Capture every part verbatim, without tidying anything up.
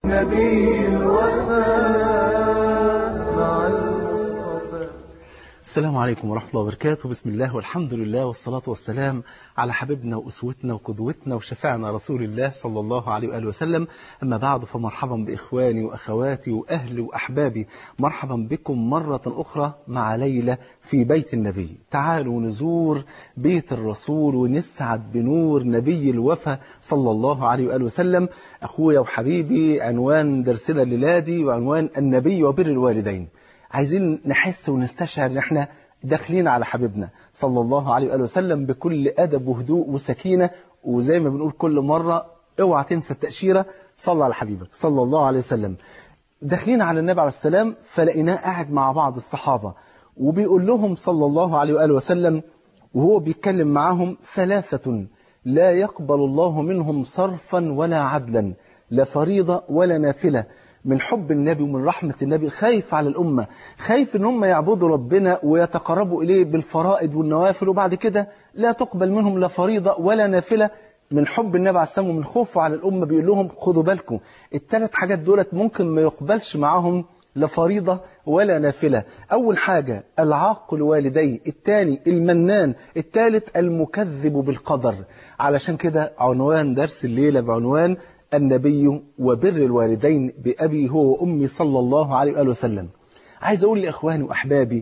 نبي الوفاء مع المصطفى. السلام عليكم ورحمة الله وبركاته. بسم الله والحمد لله والصلاة والسلام على حبيبنا وأسوتنا وقدوتنا وشفاعنا رسول الله صلى الله عليه وآله وسلم. أما بعد، فمرحبا بإخواني وأخواتي وأهلي وأحبابي، مرحبا بكم مرة أخرى مع ليلة في بيت النبي. تعالوا نزور بيت الرسول ونسعد بنور نبي الوفا صلى الله عليه وآله وسلم. أخويا وحبيبي، عنوان درسنا الليلة وعنوان النبي وبر الوالدين. عايزين نحس ونستشعر ان احنا داخلين على حبيبنا صلى الله عليه وآله وسلم بكل أدب وهدوء وسكينة، وزي ما بنقول كل مرة اوعى تنسى التأشيرة، صلى على حبيبك صلى الله عليه وسلم. داخلين على النبي عليه السلام، فلقيناه قاعد مع بعض الصحابة وبيقول لهم صلى الله عليه وآله وسلم وهو بيتكلم معهم: ثلاثة لا يقبل الله منهم صرفا ولا عدلا، لا فريضة ولا نافلة. من حب النبي ومن رحمة النبي خايف على الأمة، خايف ان هم يعبدوا ربنا ويتقربوا إليه بالفرائض والنوافل، وبعد كده لا تقبل منهم لا فريضة ولا نافلة. من حب النبي عليه السلام ومن خوفه على الأمة بيقول لهم: خدوا بالكم، الثلاث حاجات دولت ممكن ما يقبلش معاهم لا فريضة ولا نافلة. أول حاجة العاق والديه، الثاني المنان، الثالث المكذب بالقدر. علشان كده عنوان درس الليلة بعنوان النبي وبر الوالدين بأبي هو وأمي صلى الله عليه وآله وسلم. عايز أقول لإخواني وأحبابي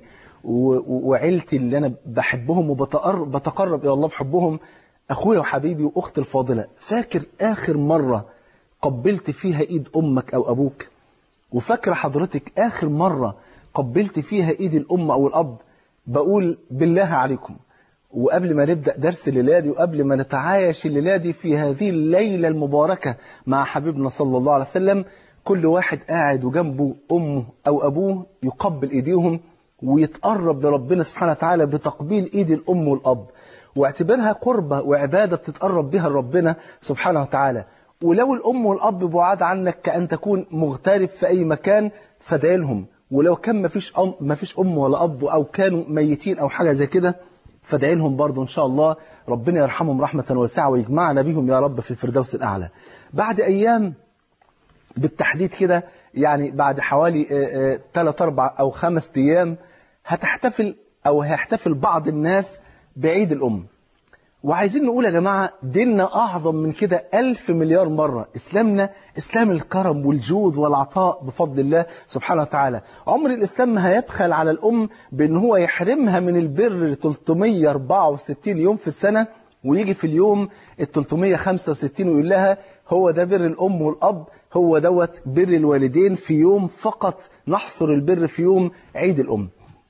وعيلتي اللي أنا بحبهم وبتقرب إلى الله بحبهم، أخويا وحبيبي وأختي الفاضلة، فاكر آخر مرة قبلت فيها إيد أمك أو أبوك؟ وفاكر حضرتك آخر مرة قبلت فيها إيد الأم أو الأب؟ بقول بالله عليكم، وقبل ما نبدأ درس الليلة دي وقبل ما نتعايش الليلة دي في هذه الليلة المباركة مع حبيبنا صلى الله عليه وسلم، كل واحد قاعد وجنبه أمه أو أبوه يقبل إيديهم ويتقرب لربنا سبحانه وتعالى بتقبيل إيد الأم والأب، واعتبرها قربة وعبادة بتتقرب بها لربنا سبحانه وتعالى. ولو الأم والأب بعاد عنك كأن تكون مغترب في أي مكان، فادعي لهم. ولو كان مفيش أم, مفيش أم ولا أب أو كانوا ميتين أو حاجة زي كده، فادعي لهم برضه إن شاء الله ربنا يرحمهم رحمة واسعة ويجمعنا بهم يا رب في الفردوس الأعلى. بعد أيام بالتحديد كده، يعني بعد حوالي ثلاث أربع أو خمس أيام هتحتفل أو هيحتفل بعض الناس بعيد الأم. وعايزين نقول يا جماعة، ديننا أعظم من كده ألف مليار مرة. إسلامنا إسلام الكرم والجود والعطاء بفضل الله سبحانه وتعالى. عمر الإسلام ما هيبخل على الأم بأن هو يحرمها من البر ثلاثمية وأربعة وستين يوم في السنة، ويجي في اليوم ال ثلاثمية وخمسة وستين ويقول لها: هو ده بر الأم والأب، هو دوت بر الوالدين في يوم فقط، نحصر البر في يوم عيد الأم.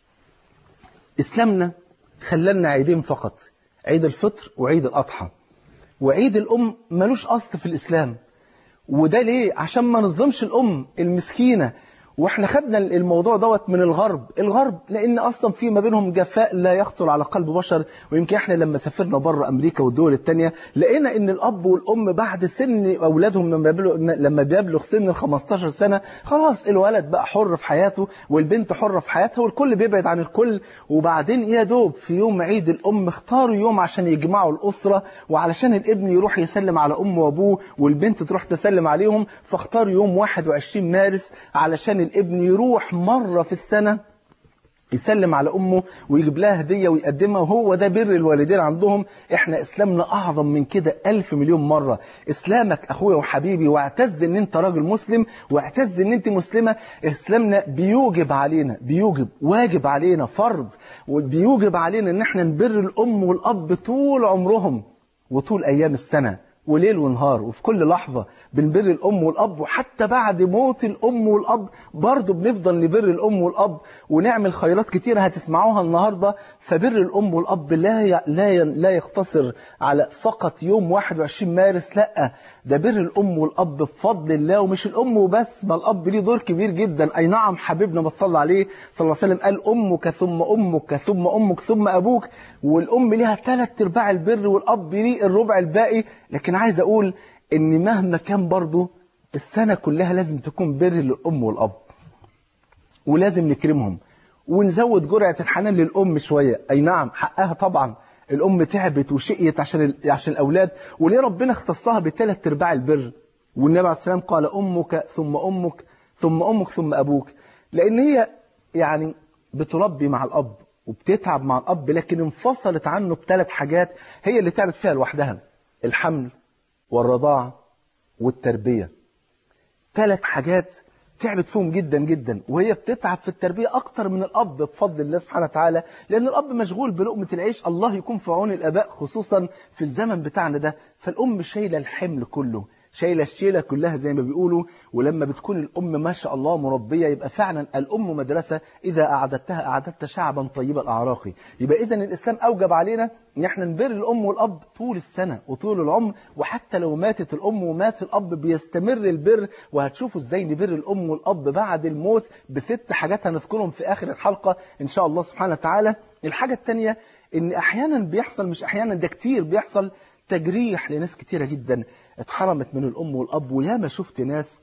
إسلامنا خللنا عيدين فقط، عيد الفطر وعيد الأضحى. وعيد الأم ملوش أصل في الإسلام. وده ليه؟ عشان ما نظلمش الأم المسكينة. واحنا خدنا الموضوع دوت من الغرب الغرب لأن أصلا في ما بينهم جفاء لا يخطر على قلب بشر. ويمكن احنا لما سافرنا بره أمريكا والدول التانية لقينا إن الأب والأم بعد سن أولادهم لما بيبلغ, لما بيبلغ سن ال خمستاشر سنة، خلاص الولد بقى حر في حياته والبنت حرة في حياتها والكل بيبعد عن الكل. وبعدين يا دوب في يوم عيد الأم اختاروا يوم عشان يجمعوا الأسرة، وعلشان الابن يروح يسلم على أمه وأبوه والبنت تروح تسلم عليهم، فاختاروا يوم واحد وعشرين مارس علشان الابن يروح مرة في السنة يسلم على أمه ويجيب لها هدية ويقدمها. وهو ده بر الوالدين عندهم. احنا إسلامنا أعظم من كده ألف مليون مرة. إسلامك أخويا وحبيبي، واعتز ان انت راجل مسلم، واعتز ان انت مسلمة. إسلامنا بيوجب علينا، بيوجب واجب علينا فرض، وبيوجب علينا ان احنا نبر الأم والأب طول عمرهم وطول أيام السنة، وليل ونهار، وفي كل لحظة بنبر الأم والأب. وحتى بعد موت الأم والأب برضو بنفضل نبر الأم والأب ونعمل خيرات كتيرة هتسمعوها النهاردة. فبر الأم والأب لا ي... لا ي... لا يقتصر على فقط يوم واحد وعشرين مارس، لا، ده بر الأم والأب بفضل الله. ومش الأم وبس، ما الأب ليه دور كبير جدا. أي نعم، حبيبنا ما تصلى عليه صلى الله عليه وسلم قال: أمك ثم أمك ثم أمك ثم أبوك. والأم ليها ثلاث ارباع البر والأب ليه الربع الباقي. لكن عايز أقول إن مهما كان برضو السنة كلها لازم تكون بر للأم والأب، ولازم نكرمهم ونزود جرعة الحنان للأم شوية. أي نعم، حقها طبعا، الأم تعبت وشقيت عشان عشان الأولاد، وليه ربنا اختصها بثلاث ارباع البر؟ والنبي عليه السلام قال أمك ثم أمك ثم أمك ثم أبوك، لأن هي يعني بتربي مع الأب وبتتعب مع الأب، لكن انفصلت عنه بثلاث حاجات هي اللي تعبت فيها لوحدها: الحمل والرضاعة والتربية. ثلاث حاجات تعبت فيهم جدا جدا، وهي بتتعب في التربية أكتر من الأب بفضل الله سبحانه وتعالى، لأن الأب مشغول بلقمة العيش. الله يكون في عون الآباء خصوصا في الزمن بتاعنا ده. فالأم شايلة الحمل كله، شايلة الشيلة كلها زي ما بيقولوا. ولما بتكون الأم ما شاء الله مربية، يبقى فعلا الأم مدرسة، إذا أعددتها أعددت شعبا طيب الأعراق. يبقى إذن الإسلام أوجب علينا إن احنا نبر الأم والأب طول السنة وطول العمر، وحتى لو ماتت الأم ومات الأب بيستمر البر. وهتشوفوا إزاي نبر الأم والأب بعد الموت بست حاجات هنذكرهم في آخر الحلقة إن شاء الله سبحانه وتعالى. الحاجة الثانية إن أحيانا بيحصل، مش أحيانا ده كتير بيحصل، تجريح لناس كتيرة جدا اتحرمت من الأم والأب. وياما شفت ناس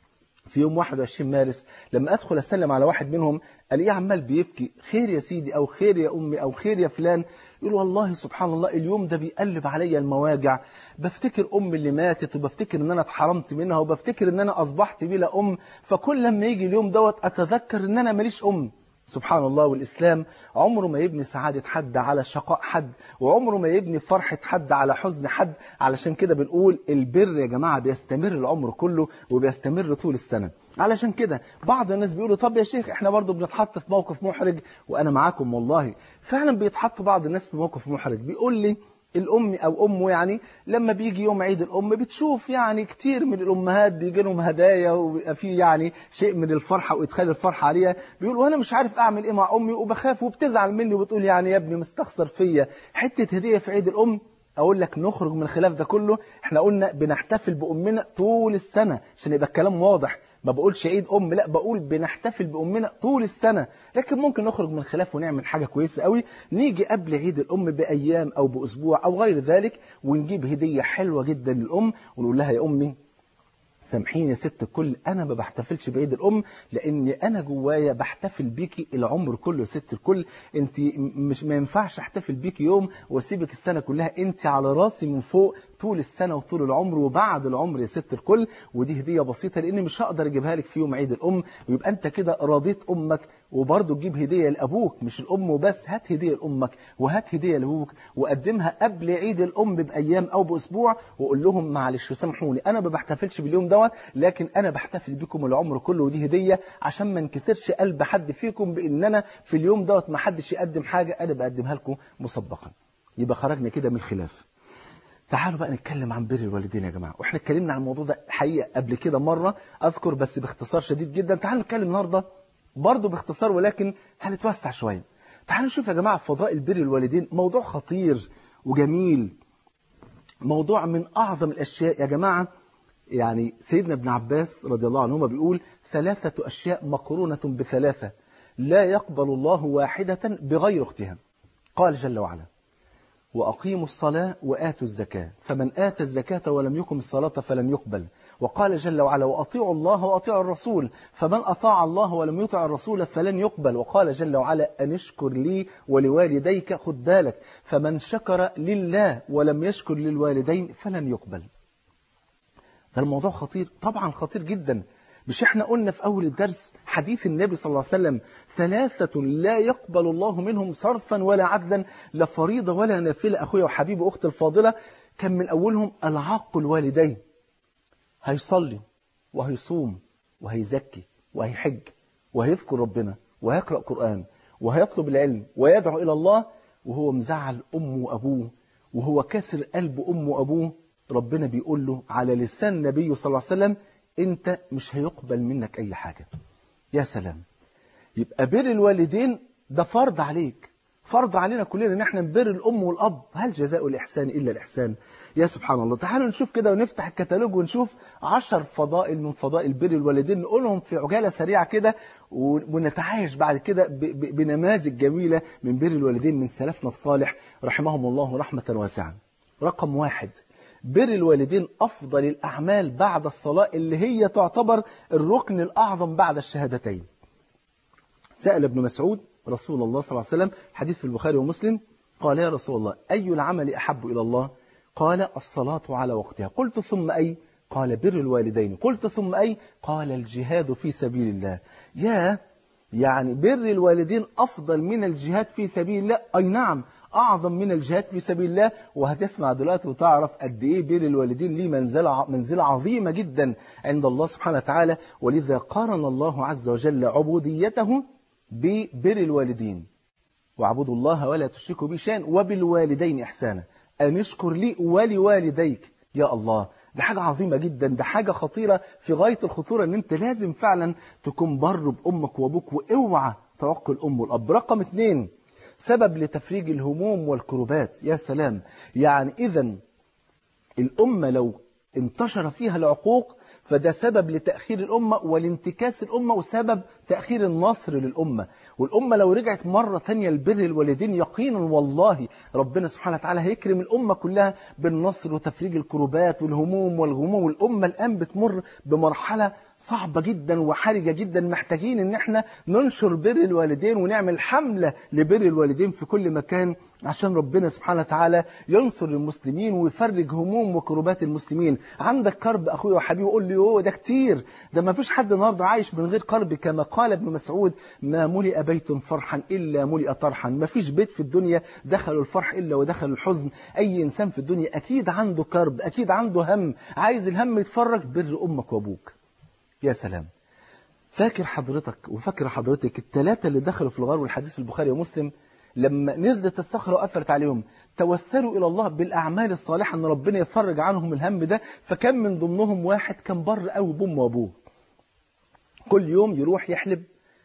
في يوم واحد وعشرين مارس لما أدخل أسلم على واحد منهم ألاقيه عمال بيبكي: خير يا سيدي، أو خير يا أمي، أو خير يا فلان. يقول: والله سبحان الله اليوم ده بيقلب عليا المواجع، بفتكر أمي اللي ماتت، وبفتكر إن أنا اتحرمت منها، وبفتكر إن أنا أصبحت بلا أم. فكل لما يجي اليوم دوت أتذكر إن أنا ماليش أم. سبحان الله. والإسلام عمره ما يبني سعادة حد على شقاء حد، وعمره ما يبني فرحة حد على حزن حد. علشان كده بنقول البر يا جماعة بيستمر العمر كله وبيستمر طول السنة. علشان كده بعض الناس بيقولوا: طب يا شيخ احنا برضو بنتحط في موقف محرج. وأنا معاكم والله فعلا بيتحطوا بعض الناس في موقف محرج. بيقول لي الأم أو أمه يعني لما بيجي يوم عيد الأم بتشوف يعني كتير من الأمهات بيجي لهم هدايا وبيبقى فيه يعني شيء من الفرحة وإدخال الفرحة عليها. بيقول: وأنا مش عارف أعمل إيه مع أمي وبخاف، وبتزعل مني وبتقول يعني يا ابني مستخسر فيا حتة هدية في عيد الأم. أقول لك نخرج من الخلاف ده كله. احنا قلنا بنحتفل بأمنا طول السنة عشان يبقى الكلام واضح. ما بقولش عيد أم، لا، بقول بنحتفل بأمنا طول السنة. لكن ممكن نخرج من الخلاف ونعمل حاجة كويسة قوي، نيجي قبل عيد الأم بأيام أو بأسبوع أو غير ذلك ونجيب هدية حلوة جدا للأم ونقول لها: يا أمي سامحيني يا ست الكل، أنا ما بحتفلش بعيد الأم لأني أنا جوايا بحتفل بيكي العمر كله يا ست الكل. أنت مش ما ينفعش أحتفل بيكي يوم وأسيبك السنة كلها، أنت على راسي من فوق طول السنة وطول العمر وبعد العمر يا ست الكل. ودي هدية بسيطة لأني مش هقدر أجيبها لك في يوم عيد الأم. ويبقى أنت كده رضيت أمك. وبرضه تجيب هدية لأبوك، مش الأم وبس، هات هدية لأمك وهات هدية لأبوك وقدمها قبل عيد الأم بأيام أو بأسبوع، وقول لهم: معلش سامحوني أنا ما بحتفلش باليوم دوت، لكن أنا بحتفل بكم العمر كله، ودي هدية عشان ما انكسرش قلب حد فيكم بإن أنا في اليوم دوت ما حدش يقدم حاجة، أنا بقدمها لكم مسبقا. يبقى خرجنا كده من الخلاف. تعالوا بقى نتكلم عن بر الوالدين يا جماعة. واحنا اتكلمنا عن الموضوع ده حقيقة قبل كده مرة أذكر، بس باختصار شديد جدا. تعالوا نتكلم النهاردة برضه باختصار، ولكن هنتوسع شوية. تعالوا نشوف يا جماعة فضائل بر الوالدين. موضوع خطير وجميل، موضوع من أعظم الأشياء يا جماعة. يعني سيدنا ابن عباس رضي الله عنهما بيقول: ثلاثة أشياء مقرونة بثلاثة لا يقبل الله واحدة بغير اختها. قال جل وعلا: وأقيموا الصلاة وآتوا الزكاة، فمن آتى الزكاة ولم يقم الصلاة فلن يقبل. وقال جل وعلا: وأطيعوا الله وأطيعوا الرسول، فمن أطاع الله ولم يطع الرسول فلن يقبل. وقال جل وعلا: أن اشكر لي ولوالديك، خد بالك، فمن شكر لله ولم يشكر للوالدين فلن يقبل. ده الموضوع خطير، طبعا خطير جدا. مش احنا قلنا في أول الدرس حديث النبي صلى الله عليه وسلم: ثلاثة لا يقبل الله منهم صرفا ولا عدلا، لا فريضة ولا نافلة. أخويا وحبيبي وأختي الفاضلة، كان من أولهم العاق الوالدين. هيصلي وهيصوم وهيزكي وهيحج وهيذكر ربنا وهيقرأ قرآن وهيطلب العلم ويدعو إلى الله، وهو مزعل أمه وأبوه وهو كسر قلب أمه وأبوه. ربنا بيقول له على لسان النبي صلى الله عليه وسلم: أنت مش هيقبل منك أي حاجة. يا سلام. يبقى بر الوالدين ده فرض عليك، فرض علينا كلنا ان احنا نبر الأم والأب. هل جزاء الإحسان إلا الإحسان؟ يا سبحان الله. تعالوا نشوف كده ونفتح الكتالوج ونشوف عشر فضائل من فضائل بر الوالدين، نقولهم في عجالة سريعة كده ونتعايش بعد كده بنماذج جميلة من بر الوالدين من سلفنا الصالح رحمهم الله رحمة واسعة. رقم واحد: بر الوالدين أفضل الأعمال بعد الصلاة، اللي هي تعتبر الركن الأعظم بعد الشهادتين. سأل ابن مسعود رسول الله صلى الله عليه وسلم، حديث في البخاري ومسلم، قال: يا رسول الله أي العمل أحب إلى الله؟ قال: الصلاة على وقتها. قلت: ثم أي؟ قال بر الوالدين. قلت ثم أي؟ قال الجهاد في سبيل الله. يا يعني بر الوالدين أفضل من الجهاد في سبيل الله؟ أي نعم، أعظم من الجهاد في سبيل الله. وهتسمع دلوقتي وتعرف قد إيه بر الوالدين ليه منزلة منزلة عظيمة جدا عند الله سبحانه وتعالى. ولذا قارن الله عز وجل عبوديته ببر الوالدين. واعبدوا الله ولا تشركوا به شيئا وبالوالدين إحسانا أن اشكر لي ولوالديك. يا الله، ده حاجة عظيمة جدا، ده حاجة خطيرة في غاية الخطورة، ان انت لازم فعلا تكون بر بأمك وابوك، واوعى تعق الأم والأب. رقم اثنين، سبب لتفريج الهموم والكروبات. يا سلام، يعني إذن الأمة لو انتشر فيها العقوق فده سبب لتأخير الأمة والانتكاس الأمة وسبب تأخير النصر للأمة. والأمة لو رجعت مرة تانية لبر الوالدين يقينا والله ربنا سبحانه وتعالى هيكرم الأمة كلها بالنصر وتفريج الكروبات والهموم والغموم. والأمة الآن بتمر بمرحلة صعبة جدا وحرجة جدا، محتاجين ان احنا ننشر بر الوالدين ونعمل حملة لبر الوالدين في كل مكان عشان ربنا سبحانه وتعالى ينصر المسلمين ويفرج هموم وكروبات المسلمين. عندك كرب أخوي وحبيبي، قول لي هو ده كتير، ده ما فيش حد النهارده عايش من غير كرب. كما قال ابن مسعود ما ملئ بيت فرحا إلا ملئ طرحا. ما فيش بيت في الدنيا دخلوا الفرح إلا ودخل الحزن. أي إنسان في الدنيا أكيد عنده كرب، أكيد عنده هم، عايز الهم يتفرج. بر أمك وأبوك. يا سلام، فاكر حضرتك وفاكر حضرتك الثلاثة اللي دخلوا في الغار والحديث في البخاري ومسلم لما نزلت الصخرة وقفلت عليهم توسلوا إلى الله بالأعمال الصالحة أن ربنا يفرج عنهم الهم ده. فكان من ضمنهم واحد كان بر قوي بأمه وأبوه، كل يوم يروح يحلب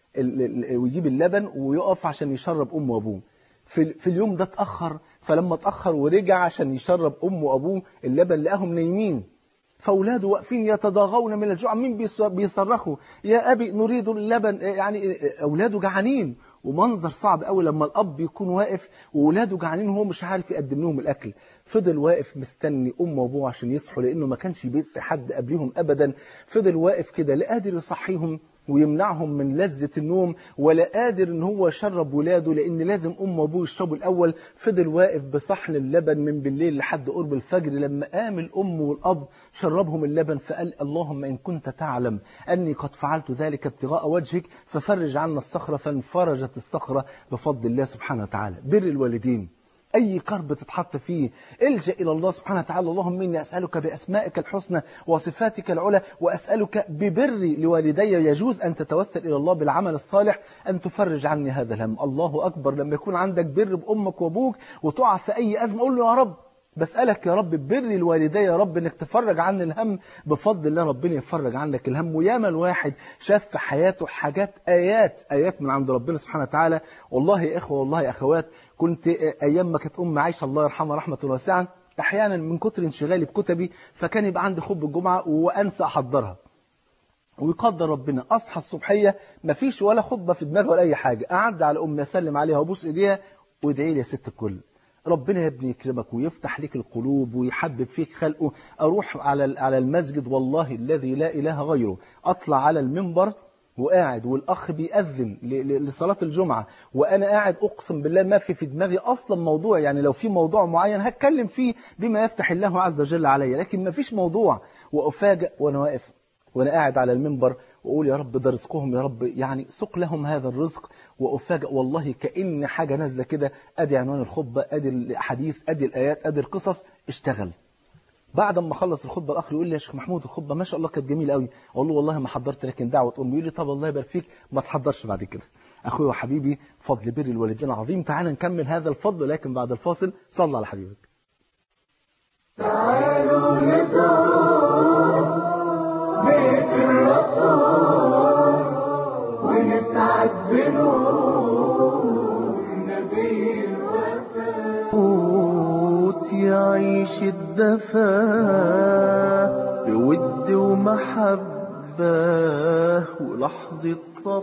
ويجيب اللبن ويقف عشان يشرب أمه وأبوه. في, في اليوم ده اتأخر، فلما اتأخر ورجع عشان يشرب أمه وأبوه اللبن لقاهم نايمين، فأولاده واقفين يتضاغون من الجوع، مين بيصرخوا يا أبي نريد اللبن، يعني أولاده جعانين. ومنظر صعب قوي لما الأب يكون واقف وأولاده جعانين وهو مش عارف يقدم لهم الأكل. فضل واقف مستني أمه وأبوه عشان يصحوا، لأنه ما كانش بيصحي حد قبلهم أبدا. فضل واقف كده لا قادر يصحيهم ويمنعهم من لذة النوم، ولا قادر ان هو يشرب ولاده لان لازم امه وابوه يشربوا الاول. فضل واقف بصحن اللبن من بالليل لحد قرب الفجر. لما قام الام والاب شربهم اللبن فقال اللهم ان كنت تعلم اني قد فعلت ذلك ابتغاء وجهك ففرج عنا الصخرة. فانفرجت الصخرة بفضل الله سبحانه وتعالى. بر الوالدين، أي كرب تتحط فيه الجأ إلى الله سبحانه وتعالى. اللهم إني أسألك بأسمائك الحسنى وصفاتك العلى وأسألك ببري لوالدي. يجوز أن تتوسل إلى الله بالعمل الصالح أن تفرج عني هذا الهم. الله أكبر، لما يكون عندك بر بأمك وأبوك وتقع في أي أزمة قول له يا رب بسألك يا رب ببر الوالدين يا رب انك تفرج عن الهم. بفضل الله ربنا يفرج عنك الهم. وياما الواحد شاف في حياته حاجات آيات آيات من عند ربنا سبحانه وتعالى. والله يا إخوة والله يا أخوات، كنت أيام ما كانت أم عايشة الله يرحمها رحمة واسعة أحيانا من كتر انشغالي بكتبي فكان يبقى عندي خطبة الجمعة وأنسى أحضرها، ويقدر ربنا أصحى الصبحية مفيش ولا خطبة في دماغي ولا أي حاجة. أعد على أمي أسلم عليها وأبوس إيديها وادعي لي يا ست الكل، ربنا يا ابني يكرمك ويفتح لك القلوب ويحبب فيك خلقه. أروح على على المسجد والله الذي لا إله غيره، أطلع على المنبر وقاعد والأخ بيأذن لصلاة الجمعة وأنا قاعد أقسم بالله ما في في دماغي أصلا موضوع، يعني لو في موضوع معين هتكلم فيه بما يفتح الله عز وجل علي، لكن ما فيش موضوع. وأفاجأ وأنا واقف وأنا قاعد على المنبر وأقول يا رب ده رزقهم يا رب، يعني سق لهم هذا الرزق. وأفاجأ والله كأن حاجة نازلة كده، أدي عنوان الخطبة، أدي الحديث، أدي الآيات، أدي القصص، اشتغل. بعد ما خلص الخطبه الاخر يقول لي يا شيخ محمود الخطبه ما شاء الله كانت جميله قوي. اقول له والله ما حضرت لكن دعوه امي. يقول لي طب الله يبارك فيك ما تحضرش بعد كده. اخوي وحبيبي فضل بر الوالدين عظيم. تعال نكمل هذا الفضل لكن بعد الفاصل. صلى على حبيبك. تعالوا نزور بيت الرسول ونسعد بنور نبي الوفاء. يعيش الدفا بود ومحبة ولحظة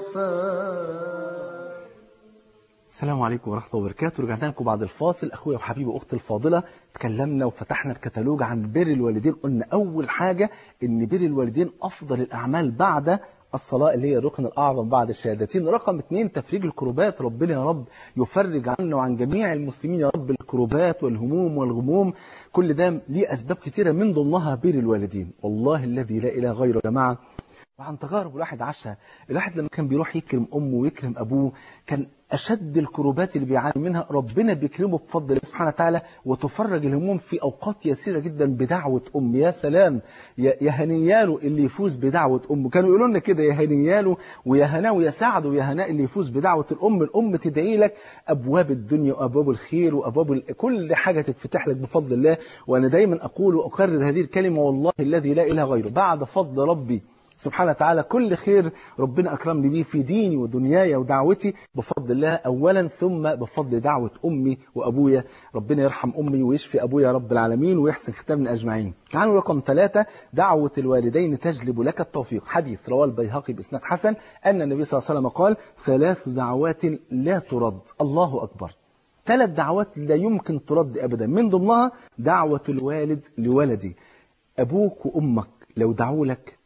صفاء. السلام عليكم ورحمة الله وبركاته. رجعنا لكم بعد الفاصل. أخويا وحبيبي وأختي الفاضلة، تكلمنا وفتحنا الكتالوج عن بر الوالدين. قلنا أول حاجة إن بر الوالدين أفضل الأعمال بعد الصلاة اللي هي الركن الأعظم بعد الشهادتين. رقم اثنين تفريج الكروبات، ربنا يا رب يفرج عنا وعن جميع المسلمين يا رب الكروبات والهموم والغموم. كل ده ليه أسباب كتيرة من ضمنها بر الوالدين. والله الذي لا إله غيره يا جماعة، وعن تجارب الواحد عاشها، الواحد لما كان بيروح يكرم أمه ويكرم أبوه كان أشد الكروبات اللي بيعاني منها ربنا بيكرمه بفضل الله سبحانه وتعالى، وتفرج الهموم في أوقات يسيرة جدا بدعوة أم. يا سلام، يا هنياله اللي يفوز بدعوة أمه. كانوا يقولوا لنا كده، يا هنياله ويا هناه ويا سعد ويا هناء اللي يفوز بدعوة الأم. الأم تدعي لك أبواب الدنيا وأبواب الخير وأبواب ال... كل حاجة تتفتح لك بفضل الله. وأنا دايما أقول وأكرر هذه الكلمة، والله الذي لا إله غيره، بعد فضل ربي سبحانه وتعالى كل خير ربنا أكرمني بيه في ديني ودنياي ودعوتي بفضل الله أولا، ثم بفضل دعوة أمي وأبويا. ربنا يرحم أمي ويشفي أبويا رب العالمين ويحسن ختامنا أجمعين. تعالوا رقم ثلاثة، دعوة الوالدين تجلب لك التوفيق. حديث رواه البيهقي بإسناد حسن أن النبي صلى الله عليه وسلم قال: ثلاث دعوات لا ترد. الله أكبر، ثلاث دعوات لا يمكن ترد أبدا، من ضمنها دعوة الوالد لولدي. أبوك وأمك لو دعوا لك،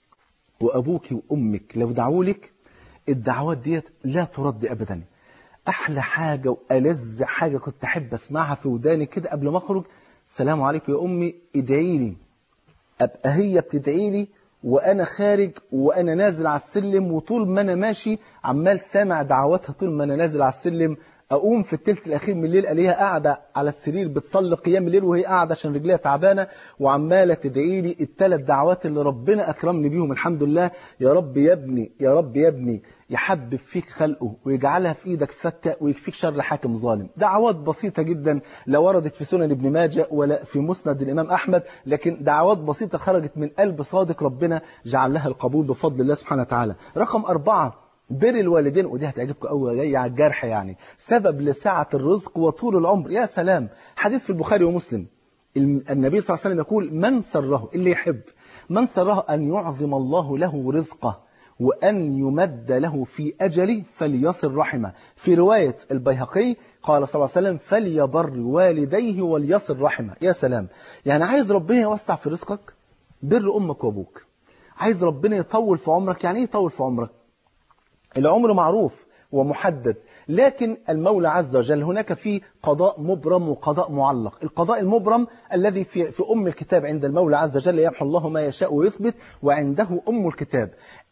وأبوك وأمك لو دعوا لك، الدعوات ديت لا ترد أبدا. أحلى حاجة وألذ حاجة كنت أحب أسمعها في وداني كده قبل ما أخرج: السلام عليكم يا أمي، ادعي لي. أبقى هي بتدعي لي وأنا خارج وأنا نازل على السلم، وطول ما أنا ماشي عمال سامع دعواتها طول ما أنا نازل على السلم. أقوم في الثلث الأخير من الليل ألاقيها قاعدة على السرير بتصلي قيام الليل وهي قاعدة عشان رجليها تعبانة وعمالة تدعي لي الثلاث دعوات اللي ربنا أكرمني بيهم الحمد لله. يا رب يا ابني، يا رب يا ابني يحبب فيك خلقه ويجعلها في إيدك فكة ويكفيك شر حاكم ظالم. دعوات بسيطة جدا لا وردت في سنن ابن ماجه ولا في مسند الإمام أحمد، لكن دعوات بسيطة خرجت من قلب صادق ربنا جعل لها القبول بفضل الله سبحانه وتعالى. رقم أربعة، بر الوالدين، ودي هتعجبكم قوي جاي على الجرح، يعني سبب لسعة الرزق وطول العمر. يا سلام، حديث في البخاري ومسلم النبي صلى الله عليه وسلم يقول: من سره، اللي يحب، من سره أن يعظم الله له رزقه وأن يمد له في أجله فليصل رحمه. في رواية البيهقي قال صلى الله عليه وسلم: فليبر والديه وليصل رحمه. يا سلام، يعني عايز ربنا يوسع في رزقك، بر أمك وأبوك. عايز ربنا يطول في عمرك، يعني ايه يطول في عمرك؟ العمر معروف ومحدد، لكن المولى عز وجل هناك فيه قضاء مبرم وقضاء معلق. القضاء المبرم الذي في, في أم الكتاب عند المولى عز وجل يمحو الله ما يشاء ويثبت، وعنده أم الكتاب.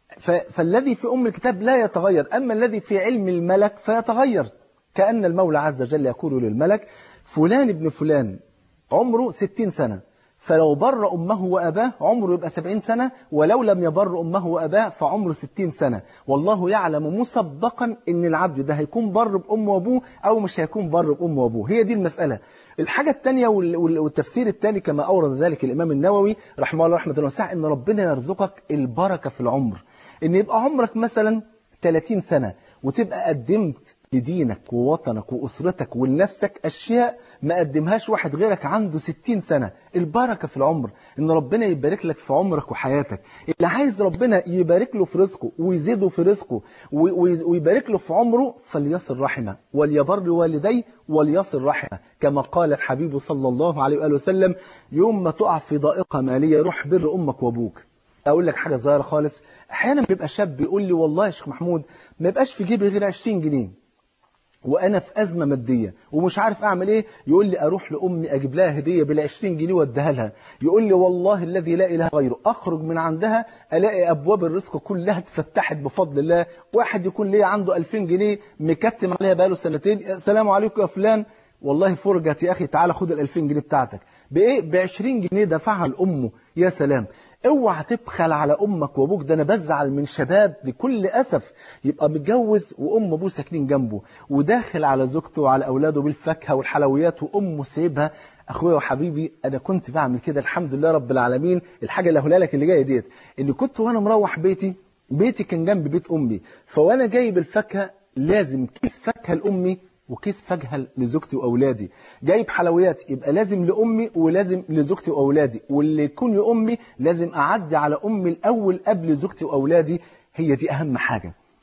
فالذي في أم الكتاب لا يتغير، أما الذي في علم الملك فيتغير. كأن المولى عز وجل يقول للملك: فلان ابن فلان عمره ستين سنة، فلو بر أمه وأباه عمره يبقى سبعين سنة، ولو لم يبر أمه وأباه فعمره ستين سنة. والله يعلم مسبقا إن العبد ده هيكون بر بأمه وأبوه أو مش هيكون بر بأمه وأبوه. هي دي المسألة. الحاجة الثانية والتفسير الثاني كما أورد ذلك الإمام النووي رحمه الله رحمة واسعة، إن ربنا يرزقك البركة في العمر، إن يبقى عمرك مثلا ثلاثين سنة وتبقى قدمت لدينك ووطنك وأسرتك ولنفسك أشياء ما قدمهاش واحد غيرك عنده ستين سنة. البركة في العمر، إن ربنا يبارك لك في عمرك وحياتك. اللي عايز ربنا يبارك له في رزقه ويزيده في رزقه ويبارك له في عمره فليصل رحمه وليبر والديه وليصل رحمه، كما قال الحبيب صلى الله عليه وآله وسلم: يوم ما تقع في ضائقة مالية روح بر أمك وأبوك. أقول لك حاجة صغيرة خالص، أحيانا بيبقى شاب يقول لي: والله يا شيخ محمود ما يبقاش في جيبي غير عشرين جنيه وأنا في أزمة مادية ومش عارف أعمل إيه. يقول لي: أروح لأمي أجيب لها هدية بالعشرين جنيه وأديها لها. يقول لي: والله الذي لا إله غيره أخرج من عندها ألاقي أبواب الرزق كلها اتفتحت بفضل الله. واحد يكون ليه عنده ألفين جنيه مكتم عليها بقاله سنتين: السلام عليكم يا فلان، والله فرجت يا أخي، تعالى خد الألفين جنيه بتاعتك. بإيه؟ بعشرين جنيه دفعها لأمه. يا سلام، اوعى تبخل على امك وابوك. ده انا بزعل من شباب بكل اسف يبقى متجوز وام ابوه ساكنين جنبه وداخل على زوجته وعلى اولاده بالفاكهه والحلويات وامه سايبها. اخويا وحبيبي، انا كنت بعمل كده الحمد لله رب العالمين. الحاجه اللي هقولها لك اللي جايه ديت، ان كنت وانا مروح بيتي، بيتي كان جنب بيت امي، فوانا جايب الفاكهه لازم كيس فاكهه لامي وكيس فاكهه لزوجتي واولادي. جايب حلويات يبقى لازم لامي ولازم لزوجتي واولادي، واللي يكون لامي لازم اعدي على امي الاول قبل زوجتي واولادي. هي دي اهم حاجه.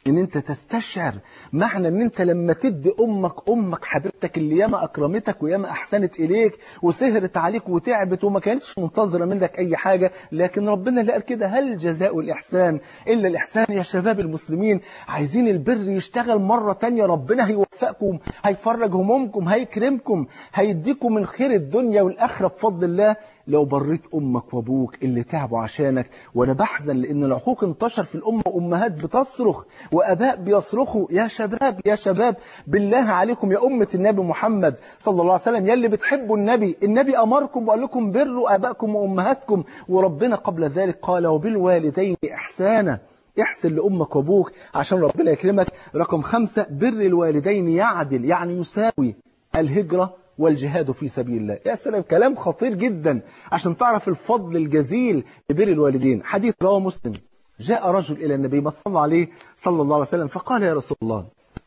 ان انت تستشعر معنى ان انت لما تدي امك امك حبيبتك اللي ياما اكرمتك وياما احسنت اليك وسهرت عليك وتعبت وما كانتش منتظره منك اي حاجه، لكن ربنا اللي قال كده هل جزاء الاحسان الا الاحسان. يا شباب المسلمين عايزين البر يشتغل مره تانية، ربنا هيوفقكم، هيفرج همومكم، هيكرمكم، هيديكم من خير الدنيا والاخره بفضل الله لو بريت أمك وأبوك اللي تعبوا عشانك. وأنا بحزن لأن العقوق انتشر في الأمة وأمهات بتصرخ وأباء بيصرخوا. يا شباب يا شباب بالله عليكم يا أمة النبي محمد صلى الله عليه وسلم، يا اللي بتحبوا النبي، النبي أمركم وقال لكم بروا آبائكم وأمهاتكم، وربنا قبل ذلك قال وبالوالدين إحسانا، احسن لأمك وأبوك عشان ربنا يكرمك. رقم خمسة، بر الوالدين يعدل يعني يساوي الهجرة والجهاد في سبيل الله. يا سلام، كلام خطير جدا عشان تعرف الفضل الجزيل لبر الوالدين. حديث رواه مسلم، جاء رجل إلى النبي ما صلى عليه صلى الله عليه وسلم فقال يا رسول الله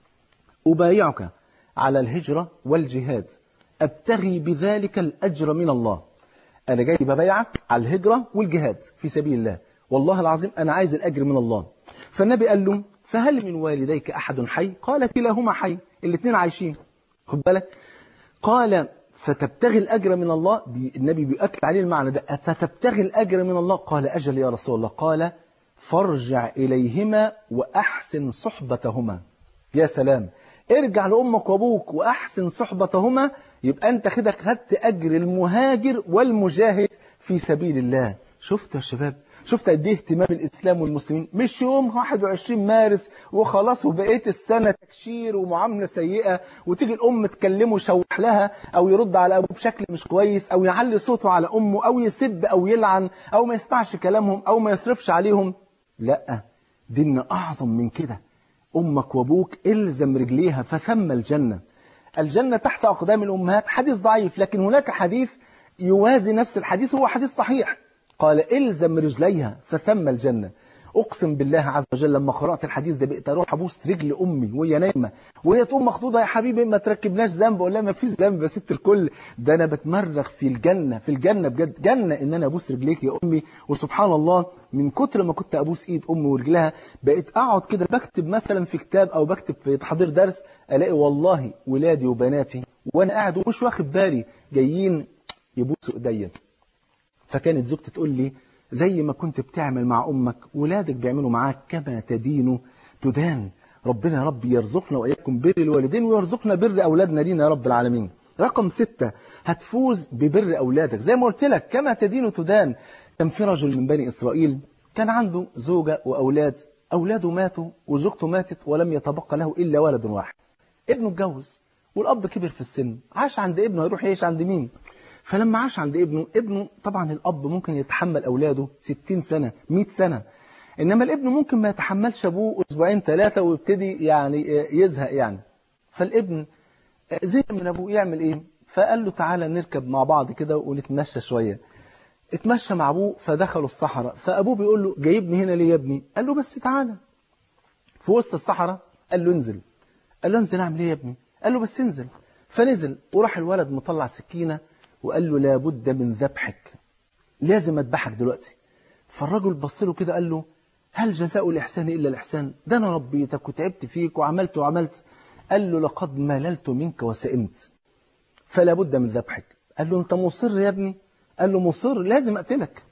أبايعك على الهجرة والجهاد أبتغي بذلك الأجر من الله. أنا جاي ببايعك على الهجرة والجهاد في سبيل الله، والله العظيم أنا عايز الأجر من الله. فالنبي قال له فهل من والديك أحد حي؟ قال كلاهما حي، الاثنين عايشين. خد بالك، قال فتبتغي الأجر من الله، النبي بيؤكد عليه المعنى ده، فتبتغي الأجر من الله؟ قال أجل يا رسول الله. قال فارجع إليهما وأحسن صحبتهما. يا سلام، ارجع لأمك وأبوك وأحسن صحبتهما، يبقى أنت كده خدت أجر المهاجر والمجاهد في سبيل الله. شفت يا شباب، شفت قد ايه اهتمام الإسلام والمسلمين؟ مش يوم واحد وعشرين مارس وخلاص وبقيت السنة تكشير ومعاملة سيئة، وتيجي الأم تكلمه شوح لها أو يرد على أبوه بشكل مش كويس أو يعلي صوته على أمه أو يسب أو يلعن أو ما يسمعش كلامهم أو ما يصرفش عليهم. لا، ديننا أعظم من كده. أمك وأبوك إلزم رجليها فثم الجنة. الجنة تحت أقدام الأمهات. حديث ضعيف لكن هناك حديث يوازي نفس الحديث، هو حديث صحيح. قال إلزم رجليها فثم الجنة. أقسم بالله عز وجل لما قرأت الحديث ده بقيت أروح أبوس رجل أمي وهي نايمة وهي تقوم مخطوطة، يا حبيبي ما تركبناش ذنب، ولا ما فيش ذنب يا ست الكل، ده أنا بتمرغ في الجنة، في الجنة بجد جنة إن أنا أبوس رجليك يا أمي. وسبحان الله من كتر ما كنت أبوس إيد أمي ورجلها بقيت أقعد كده بكتب مثلا في كتاب أو بكتب في تحضير درس، ألاقي والله ولادي وبناتي وأنا قاعد ومش واخد بالي جايين يبوسوا إيديا. فكانت زوجتي تقول لي زي ما كنت بتعمل مع أمك ولادك بيعملوا معاك، كما تدين تدان. ربنا يا رب يرزقنا وإياكم بر الوالدين ويرزقنا بر أولادنا لينا يا رب العالمين. رقم ستة، هتفوز ببر أولادك زي ما قلت لك كما تدين تدان. كان في رجل من بني إسرائيل كان عنده زوجة وأولاد، أولاده ماتوا وزوجته ماتت ولم يتبقى له إلا ولد واحد. ابنه اتجوز والأب كبر في السن، عاش عند ابنه، هيروح يعيش عند مين؟ فلما عاش عند ابنه، ابنه طبعا الأب ممكن يتحمل أولاده ستين سنة مئة سنة، إنما الابن ممكن ما يتحملش أبوه أسبوعين ثلاثة ويبتدي يعني يزهق يعني. فالابن زهق من أبوه، يعمل إيه؟ فقال له تعالى نركب مع بعض كده ونتمشى شوية. اتمشى مع أبوه فدخلوا الصحراء، فأبوه بيقول له جايبني هنا ليه يا ابني؟ قال له بس تعالى. في وسط الصحراء قال له انزل. قال له انزل أعمل إيه يا ابني؟ قال له بس انزل. فنزل وراح الولد مطلع سكينة وقال له لابد من ذبحك، لازم أذبحك دلوقتي. فالرجل بص له كده قال له هل جزاء الإحسان إلا الإحسان؟ ده أنا ربيتك وتعبت فيك وعملت وعملت. قال له لقد مللت منك وسئمت فلا بد من ذبحك. قال له أنت مصر يا ابني؟ قال له مصر، لازم أقتلك.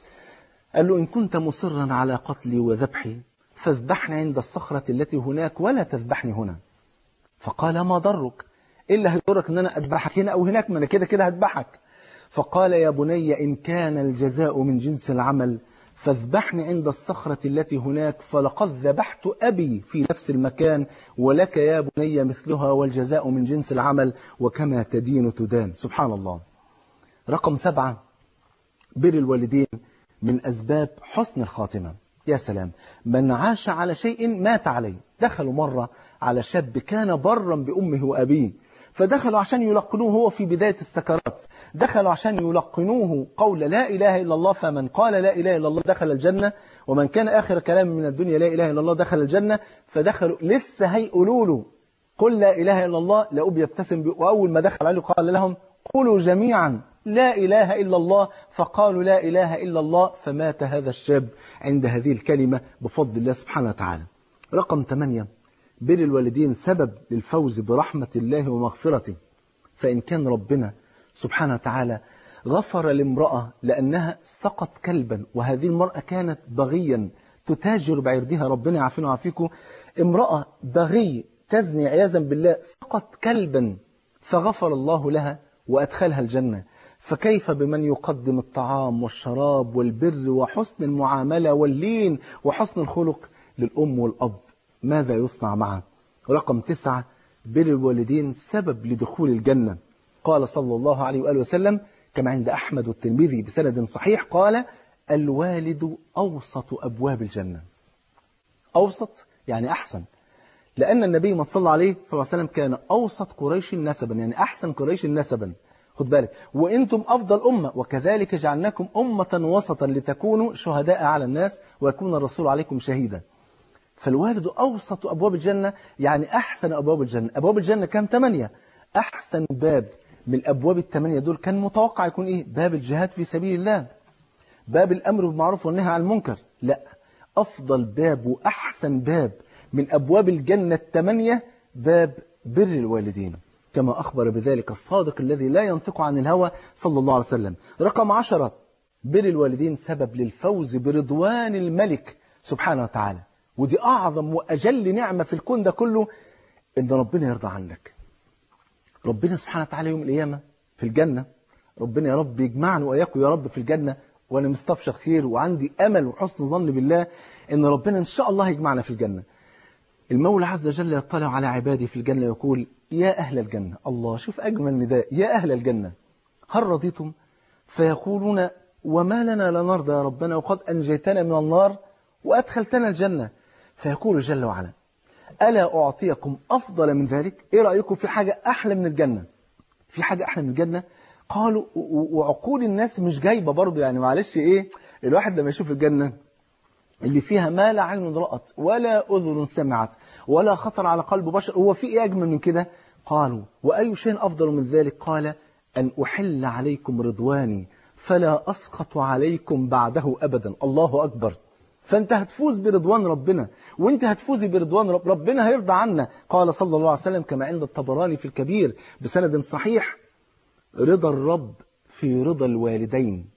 قال له إن كنت مصرا على قتلي وذبحي فاذبحني عند الصخرة التي هناك ولا تذبحني هنا. فقال ما ضرك؟ إيه اللي هيضرك إن أنا أذبحك هنا أو هناك؟ ما أنا كده كده هذبحك. فقال يا بني إن كان الجزاء من جنس العمل فاذبحني عند الصخرة التي هناك، فلقد ذبحت أبي في نفس المكان ولك يا بني مثلها والجزاء من جنس العمل وكما تدين تدان. سبحان الله. رقم سبعة، بر الوالدين من أسباب حسن الخاتمة. يا سلام، من عاش على شيء مات عليه. دخلوا مرة على شاب كان برا بأمه وأبيه، فدخلوا عشان يلقنوه هو في بداية السكرات، دخلوا عشان يلقنوه قول لا إله إلا الله، فمن قال لا إله إلا الله دخل الجنة، ومن كان آخر كلام من الدنيا لا إله إلا الله دخل الجنة. فدخلوا لسه هيقولوا له قل لا إله إلا الله، لقوا بيبتسم، وأول ما دخل عليه قال لهم قولوا جميعا لا إله إلا الله، فقالوا لا إله إلا الله، فمات هذا الشاب عند هذه الكلمة بفضل الله سبحانه وتعالى. رقم ثمانية، بر الوالدين سبب للفوز برحمة الله ومغفرته. فإن كان ربنا سبحانه وتعالى غفر لامرأة لأنها سقط كلبا، وهذه المرأة كانت بغيا تتاجر بعرضها، ربنا يعافينا ويعافيكم، امرأة بغي تزني عياذا بالله سقط كلبا فغفر الله لها وأدخلها الجنة، فكيف بمن يقدم الطعام والشراب والبر وحسن المعاملة واللين وحسن الخلق للأم والأب؟ ماذا يصنع معه؟ رقم تسعة، بر الوالدين سبب لدخول الجنة. قال صلى الله عليه وآله وسلم كما عند أحمد والترمذي بسند صحيح، قال الوالد أوسط أبواب الجنة. أوسط يعني أحسن، لأن النبي ما صلى عليه صلى الله عليه وسلم كان أوسط قريش نسبا، يعني أحسن قريش نسبا. خد بالك، وإنتم أفضل أمة وكذلك جعلناكم أمة وسطا لتكونوا شهداء على الناس ويكون الرسول عليكم شهيدا. فالوالد أوسط أبواب الجنة يعني أحسن أبواب الجنة. أبواب الجنة كام؟ ثمانية. أحسن باب من الأبواب الثمانية دول كان متوقع يكون إيه؟ باب الجهاد في سبيل الله، باب الأمر بالمعروف والنهي عن المنكر. لا، أفضل باب وأحسن باب من أبواب الجنة الثمانية باب بر الوالدين، كما أخبر بذلك الصادق الذي لا ينطق عن الهوى صلى الله عليه وسلم. رقم عشرة، بر الوالدين سبب للفوز برضوان الملك سبحانه وتعالى. ودي أعظم وأجل نعمة في الكون ده كله، إن ربنا يرضى عنك. ربنا سبحانه وتعالى يوم القيامة في الجنة، ربنا يا رب يجمعنا وإياكم يا رب في الجنة، وأنا مستبشر خير وعندي أمل وحسن ظن بالله إن ربنا إن شاء الله يجمعنا في الجنة. المولى عز وجل يطلع على عباده في الجنة يقول يا أهل الجنة، الله شوف أجمل نداء، يا أهل الجنة هل رضيتم؟ فيقولون وما لنا لا نرضى يا ربنا وقد أنجيتنا من النار وأدخلتنا الجنة. فيقول جل وعلا ألا أعطيكم أفضل من ذلك؟ إيه رأيكم في حاجة أحلى من الجنة؟ في حاجة أحلى من الجنة؟ قالوا وعقول الناس مش جايبة برضو، يعني معلش إيه، الواحد لما يشوف الجنة اللي فيها ما لا عين رأت ولا أذن سمعت ولا خطر على قلب بشر، هو في إيه أجمل من كده؟ قالوا وأي شيء أفضل من ذلك؟ قال أن أحل عليكم رضواني فلا أسخط عليكم بعده أبدا. الله أكبر. فأنت هتفوز برضوان ربنا، وانت هتفوزي برضوان رب ربنا هيرضى عنا. قال صلى الله عليه وسلم كما عند الطبراني في الكبير بسند صحيح رضا الرب في رضا الوالدين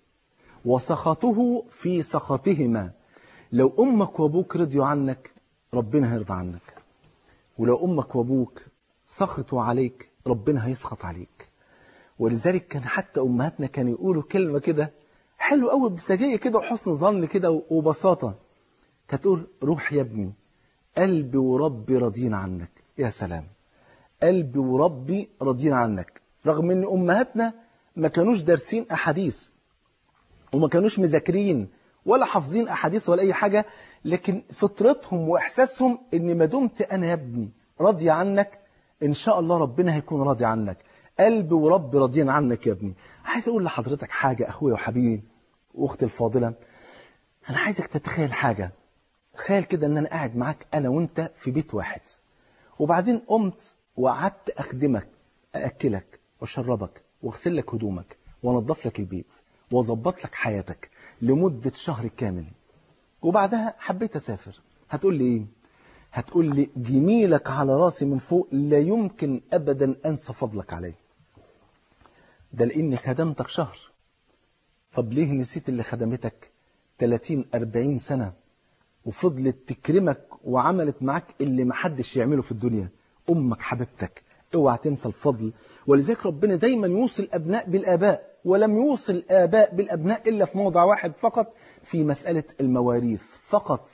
وسخطه في سخطهما. لو أمك وأبوك رضيوا عنك ربنا هيرضى عنك، ولو أمك وأبوك سخطوا عليك ربنا هيسخط عليك. ولذلك كان حتى أمهاتنا كانوا يقولوا كلمة كده حلو قوي بسجية كده وحسن ظن كده وبساطة، كتقول روح يا ابني قلبي وربي راضيين عنك. يا سلام، قلبي وربي راضيين عنك. رغم ان امهاتنا ما كانوش دارسين احاديث وما كانوش مذاكرين ولا حافظين احاديث ولا اي حاجة، لكن فطرتهم واحساسهم ان ما دمت انا يا ابني راضي عنك ان شاء الله ربنا هيكون راضي عنك. قلبي وربي راضيين عنك يا ابني. عايز اقول لحضرتك حاجة اخويا وحبيبي واختي الفاضلة، انا عايزك تتخيل حاجة. تخيل كده ان انا قاعد معاك انا وانت في بيت واحد، وبعدين قمت وقعدت اخدمك، ااكلك واشربك واغسل لك هدومك وانضف لك البيت واظبط لك حياتك لمدة شهر كامل، وبعدها حبيت اسافر. هتقول لي ايه؟ هتقول لي جميلك على راسي من فوق، لا يمكن ابدا انسى فضلك علي، ده لاني خدمتك شهر. طب ليه نسيت اللي خدمتك ثلاثين أربعين سنة وفضلت تكرمك وعملت معك اللي محدش يعمله في الدنيا؟ أمك حبيبتك، اوعى تنسى الفضل. ولذلك ربنا دايما يوصي الأبناء بالآباء، ولم يوصي الآباء بالأبناء إلا في موضع واحد فقط، في مسألة المواريث فقط،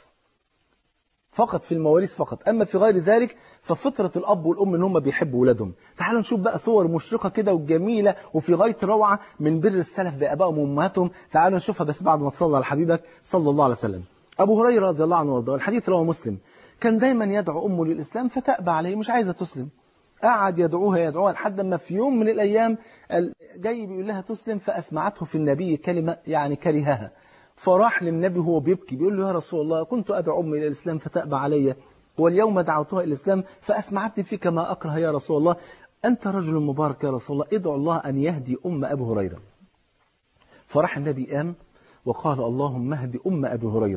فقط في المواريث فقط. أما في غير ذلك ففطرة الأب والأم إن هم بيحبوا ولادهم. تعالوا نشوف بقى صور مشرقة كده وجميلة وفي غاية الروعة من بر السلف بآبائهم وأمهاتهم. تعالوا نشوفها بس بعد ما تصلى على حبيبك صلى الله عليه وسلم. أبو هريرة رضي الله عنه وارضاه، الحديث رواه مسلم، كان دايما يدعو أمه للإسلام فتأبى عليه، مش عايزة تسلم. قعد يدعوها يدعوها لحد ما في يوم من الأيام جاي بيقول لها تسلم، فأسمعته في النبي كلمة يعني كرهها، فراح للنبي وهو بيبكي بيقول له يا رسول الله كنت أدعو أمي إلى الإسلام فتأبى علي، واليوم دعوتها إلى الإسلام فأسمعتني فيك ما أكره يا رسول الله، أنت رجل مبارك يا رسول الله، ادعو الله أن يهدي أم أبي هريرة. فراح النبي قام وقال اللهم اهدي أم أبي هريرة،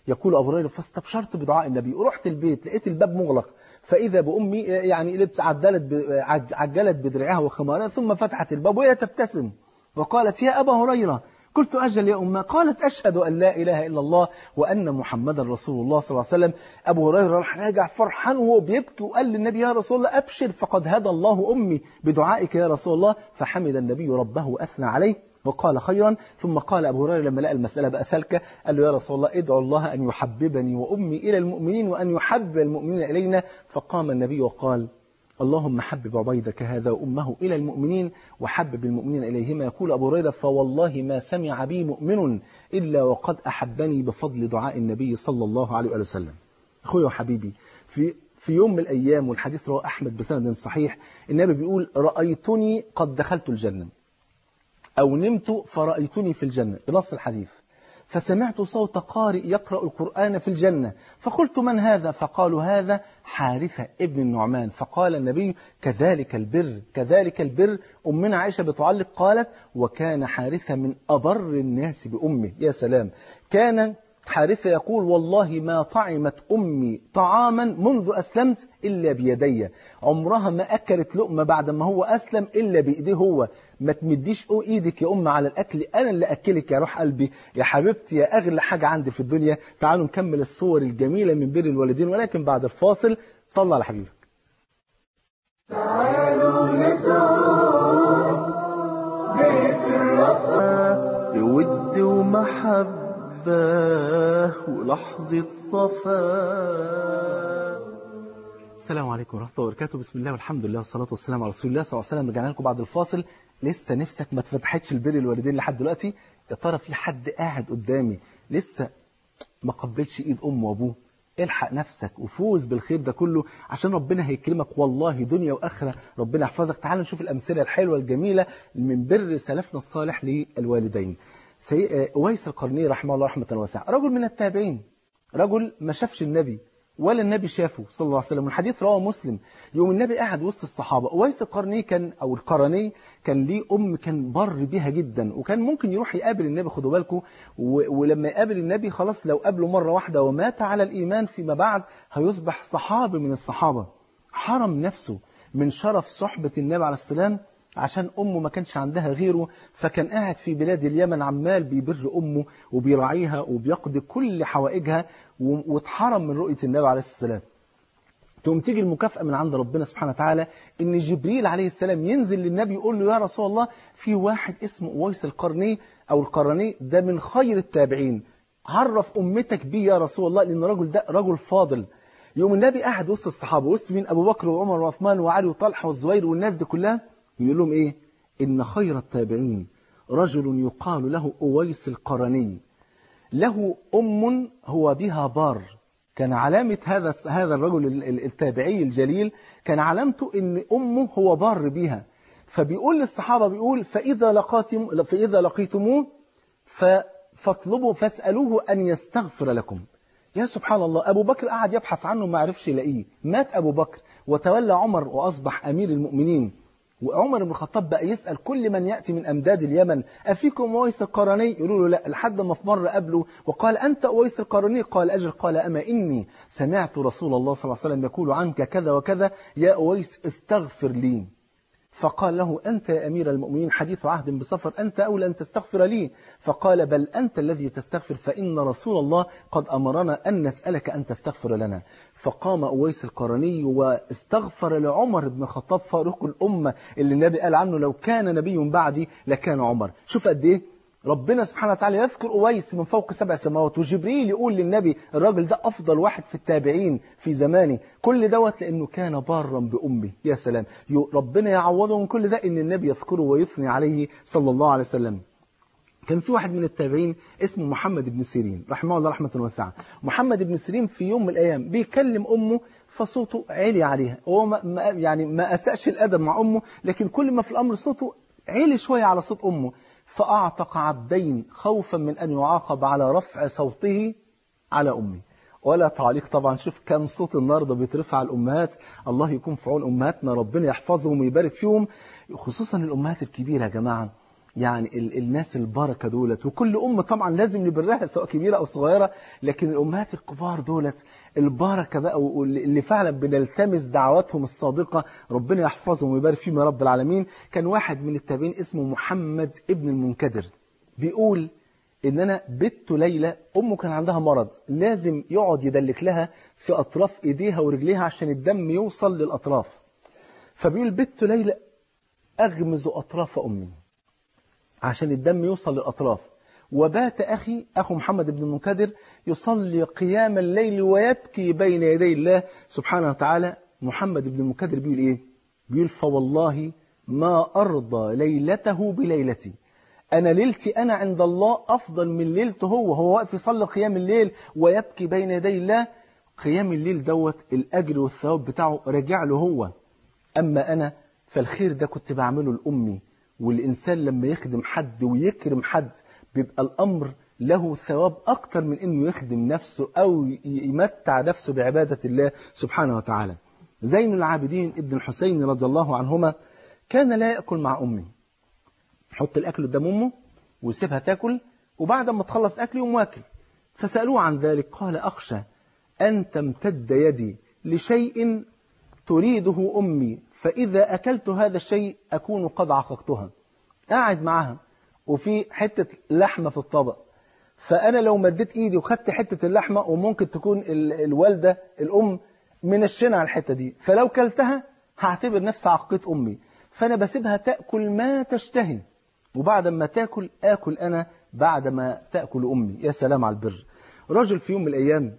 يقول أبو هريرة فاستبشرت بدعاء النبي، ورحت البيت لقيت الباب مغلق، فإذا بأمي يعني عجلت عجلت بدرعها وخمارها ثم فتحت الباب وهي تبتسم وقالت يا أبا هريرة. قلت أجل يا أمه. قالت أشهد أن لا إله إلا الله وأن محمدا رسول الله صلى الله عليه وسلم. أبو هريرة راح راجع فرحان وهو بيبكي وقال للنبي يا رسول الله أبشر فقد هدى الله أمي بدعائك يا رسول الله. فحمد النبي ربه وأثنى عليه وقال خيرا. ثم قال أبو هريرة لما لقى المسألة بقى سالكة قال له يا رسول الله ادعو الله أن يحببني وأمي إلى المؤمنين وأن يحبب المؤمنين إلينا. فقام النبي وقال اللهم حبب عبيدك هذا وأمه إلى المؤمنين وحبب المؤمنين إليهما. يقول أبو هريرة فوالله ما سمع بي مؤمن إلا وقد أحبني بفضل دعاء النبي صلى الله عليه وسلم. أخوي وحبيبي في في يوم من الأيام والحديث رواه أحمد بسند صحيح النبي بيقول رأيتني قد دخلت الجنة أو نمت فرأيتني في الجنة بنص الحديث فسمعت صوت قارئ يقرأ القرآن في الجنة فقلت من هذا؟ فقالوا هذا حارثة ابن النعمان. فقال النبي كذلك البر كذلك البر. أمنا عائشة بتعلق قالت وكان حارثة من أبر الناس بأمه. يا سلام. كان حارثة يقول والله ما طعمت أمي طعاما منذ أسلمت إلا بيدي. عمرها ما أكلت لقمة بعد ما هو أسلم إلا بإيديه هو. ما تمديش إيدك يا أم على الأكل أنا اللي أكلك يا روح قلبي يا حبيبتي يا أغلى حاجة عندي في الدنيا. تعالوا نكمل الصور الجميلة من بر الوالدين ولكن بعد الفاصل. صلى على حبيبك. تعالوا نزور بيت الرسول بود ومحبة ولحظة صفاء. السلام عليكم ورحمة الله وبركاته. بسم الله والحمد لله والصلاة والسلام على رسول الله صلى الله عليه وسلم. رجعنا لكم بعد الفاصل. لسه نفسك ما اتفتحتش البر الوالدين لحد دلوقتي؟ يا ترى في حد قاعد قدامي لسه ما قبلتش ايد امه وابوه؟ الحق نفسك وفوز بالخير ده كله عشان ربنا هيكرمك والله دنيا واخره. ربنا يحفظك. تعال نشوف الامثله الحلوه الجميله من بر سلفنا الصالح للوالدين. أويس القرني رحمه الله رحمه واسعه رجل من التابعين، رجل ما شافش النبي ولا النبي شافه صلى الله عليه وسلم. الحديث رواه مسلم. يوم النبي قاعد وسط الصحابة. أويس القرني كان أو القرني كان ليه أم كان بر بيها جدا وكان ممكن يروح يقابل النبي. خدوا بالكم ولما يقابل النبي خلاص لو قابله مرة واحدة ومات على الإيمان فيما بعد هيصبح صحابي من الصحابة. حرم نفسه من شرف صحبة النبي عليه السلام عشان أمه ما كانش عندها غيره. فكان قاعد في بلاد اليمن عمال بيبر أمه وبيراعيها وبيقضي كل حوائجها واتحرم من رؤية النبي عليه السلام. تقوم تيجي المكافأة من عند ربنا سبحانه وتعالى إن جبريل عليه السلام ينزل للنبي يقول له يا رسول الله في واحد اسمه أويس القرني أو القرني ده من خير التابعين، عرف أمتك بيه يا رسول الله لأن الرجل ده رجل فاضل. يوم النبي قاعد وسط الصحابة وسط مين؟ أبو بكر وعمر وعثمان وعلي وطلحة والزبير والناس دي كلها. يقول لهم إيه؟ إن خير التابعين رجل يقال له أويس القرني له أم هو بها بار. كان علامة هذا هذا الرجل التابعي الجليل كان علامته إن أمه هو بار بها. فبيقول للصحابة بيقول فإذا لقيتم فإذا لقيتموه فاطلبوا فاسألوه أن يستغفر لكم. يا سبحان الله. أبو بكر قعد يبحث عنه ما عرفش يلاقيه. مات أبو بكر وتولى عمر وأصبح أمير المؤمنين. وعمر بن الخطاب بقى يسأل كل من يأتي من أمداد اليمن أفيكم أويس القرني؟ يقولوا له لا. لحد ما في مرة قبله وقال أنت أويس القرني؟ قال أجل. قال أما إني سمعت رسول الله صلى الله عليه وسلم يقول عنك كذا وكذا يا أويس استغفر لي. فقال له أنت يا أمير المؤمنين حديث عهد بسفر أنت أولى أن تستغفر لي. فقال بل أنت الذي تستغفر فإن رسول الله قد أمرنا أن نسألك أن تستغفر لنا. فقام أويس القرني واستغفر لعمر بن الخطاب فاروق الأمة اللي النبي قال عنه لو كان نبي بعدي لكان عمر. شوف قد إيه ربنا سبحانه وتعالى يذكر أويس من فوق سبع سماوات وجبريل يقول للنبي الراجل ده أفضل واحد في التابعين في زمانه. كل دوت لأنه كان بارا بأمه. يا سلام. ربنا يعوضه من كل ده إن النبي يذكره ويثني عليه صلى الله عليه وسلم. كان في واحد من التابعين اسمه محمد بن سيرين رحمه الله رحمة واسعة. محمد بن سيرين في يوم من الأيام بيكلم أمه فصوته عالي عليها. هو ما يعني ما أسأش الأدب مع أمه لكن كل ما في الأمر صوته عالي شوية على صوت أمه. فأعتق عبدين خوفا من أن يعاقب على رفع صوته على أمي. ولا تعليق طبعا. شوف كم صوت النهارده بيترفع على الأمهات. الله يكون في عون أمهاتنا ربنا يحفظهم ويبارك فيهم خصوصا الأمهات الكبيرة يا جماعة يعني ال الناس البركة دولت، وكل أم طبعا لازم نبرها سواء كبيرة أو صغيرة، لكن الأمهات الكبار دولت البركة بقى، واللي فعلا بنلتمس دعواتهم الصادقة، ربنا يحفظهم ويبارك فيهم يا رب العالمين. كان واحد من التابعين اسمه محمد ابن المنكدر بيقول إن أنا بت ليلة أمه كان عندها مرض، لازم يقعد يدلك لها في أطراف إيديها ورجليها عشان الدم يوصل للأطراف. فبيقول بت ليلة أغمز أطراف أمي عشان الدم يوصل للأطراف، وبات أخي أخو محمد بن المنكدر يصلي قيام الليل ويبكي بين يدي الله سبحانه وتعالى. محمد بن المنكدر بيقول إيه؟ بيقول فوالله ما أرضى ليلته بليلتي، أنا ليلتي أنا عند الله أفضل من ليلته هو، هو واقف يصلي قيام الليل ويبكي بين يدي الله، قيام الليل دوت الأجر والثواب بتاعه رجع له هو، أما أنا فالخير ده كنت بعمله لأمي. والإنسان لما يخدم حد ويكرم حد بيبقى الأمر له ثواب أكتر من إنه يخدم نفسه أو يمتع نفسه بعبادة الله سبحانه وتعالى. زين العابدين ابن الحسين رضي الله عنهما كان لا يأكل مع أمه، يحط الأكل قدام أمه ويسيبها تاكل، وبعد ما تخلص أكل يوم واكل. فسألوه عن ذلك قال أخشى أن تمتد يدي لشيء تريده أمي، فإذا أكلت هذا الشيء أكون قد عققتها. قاعد معها وفي حتة لحمة في الطبق، فأنا لو مديت إيدي وخدت حتة اللحمة، وممكن تكون الوالدة الأم منشنة على الحتة دي، فلو كلتها هعتبر نفسي عقيت أمي، فأنا بسيبها تأكل ما تشتهي، وبعد ما تأكل آكل أنا بعد ما تأكل أمي. يا سلام على البر. رجل في يوم من الأيام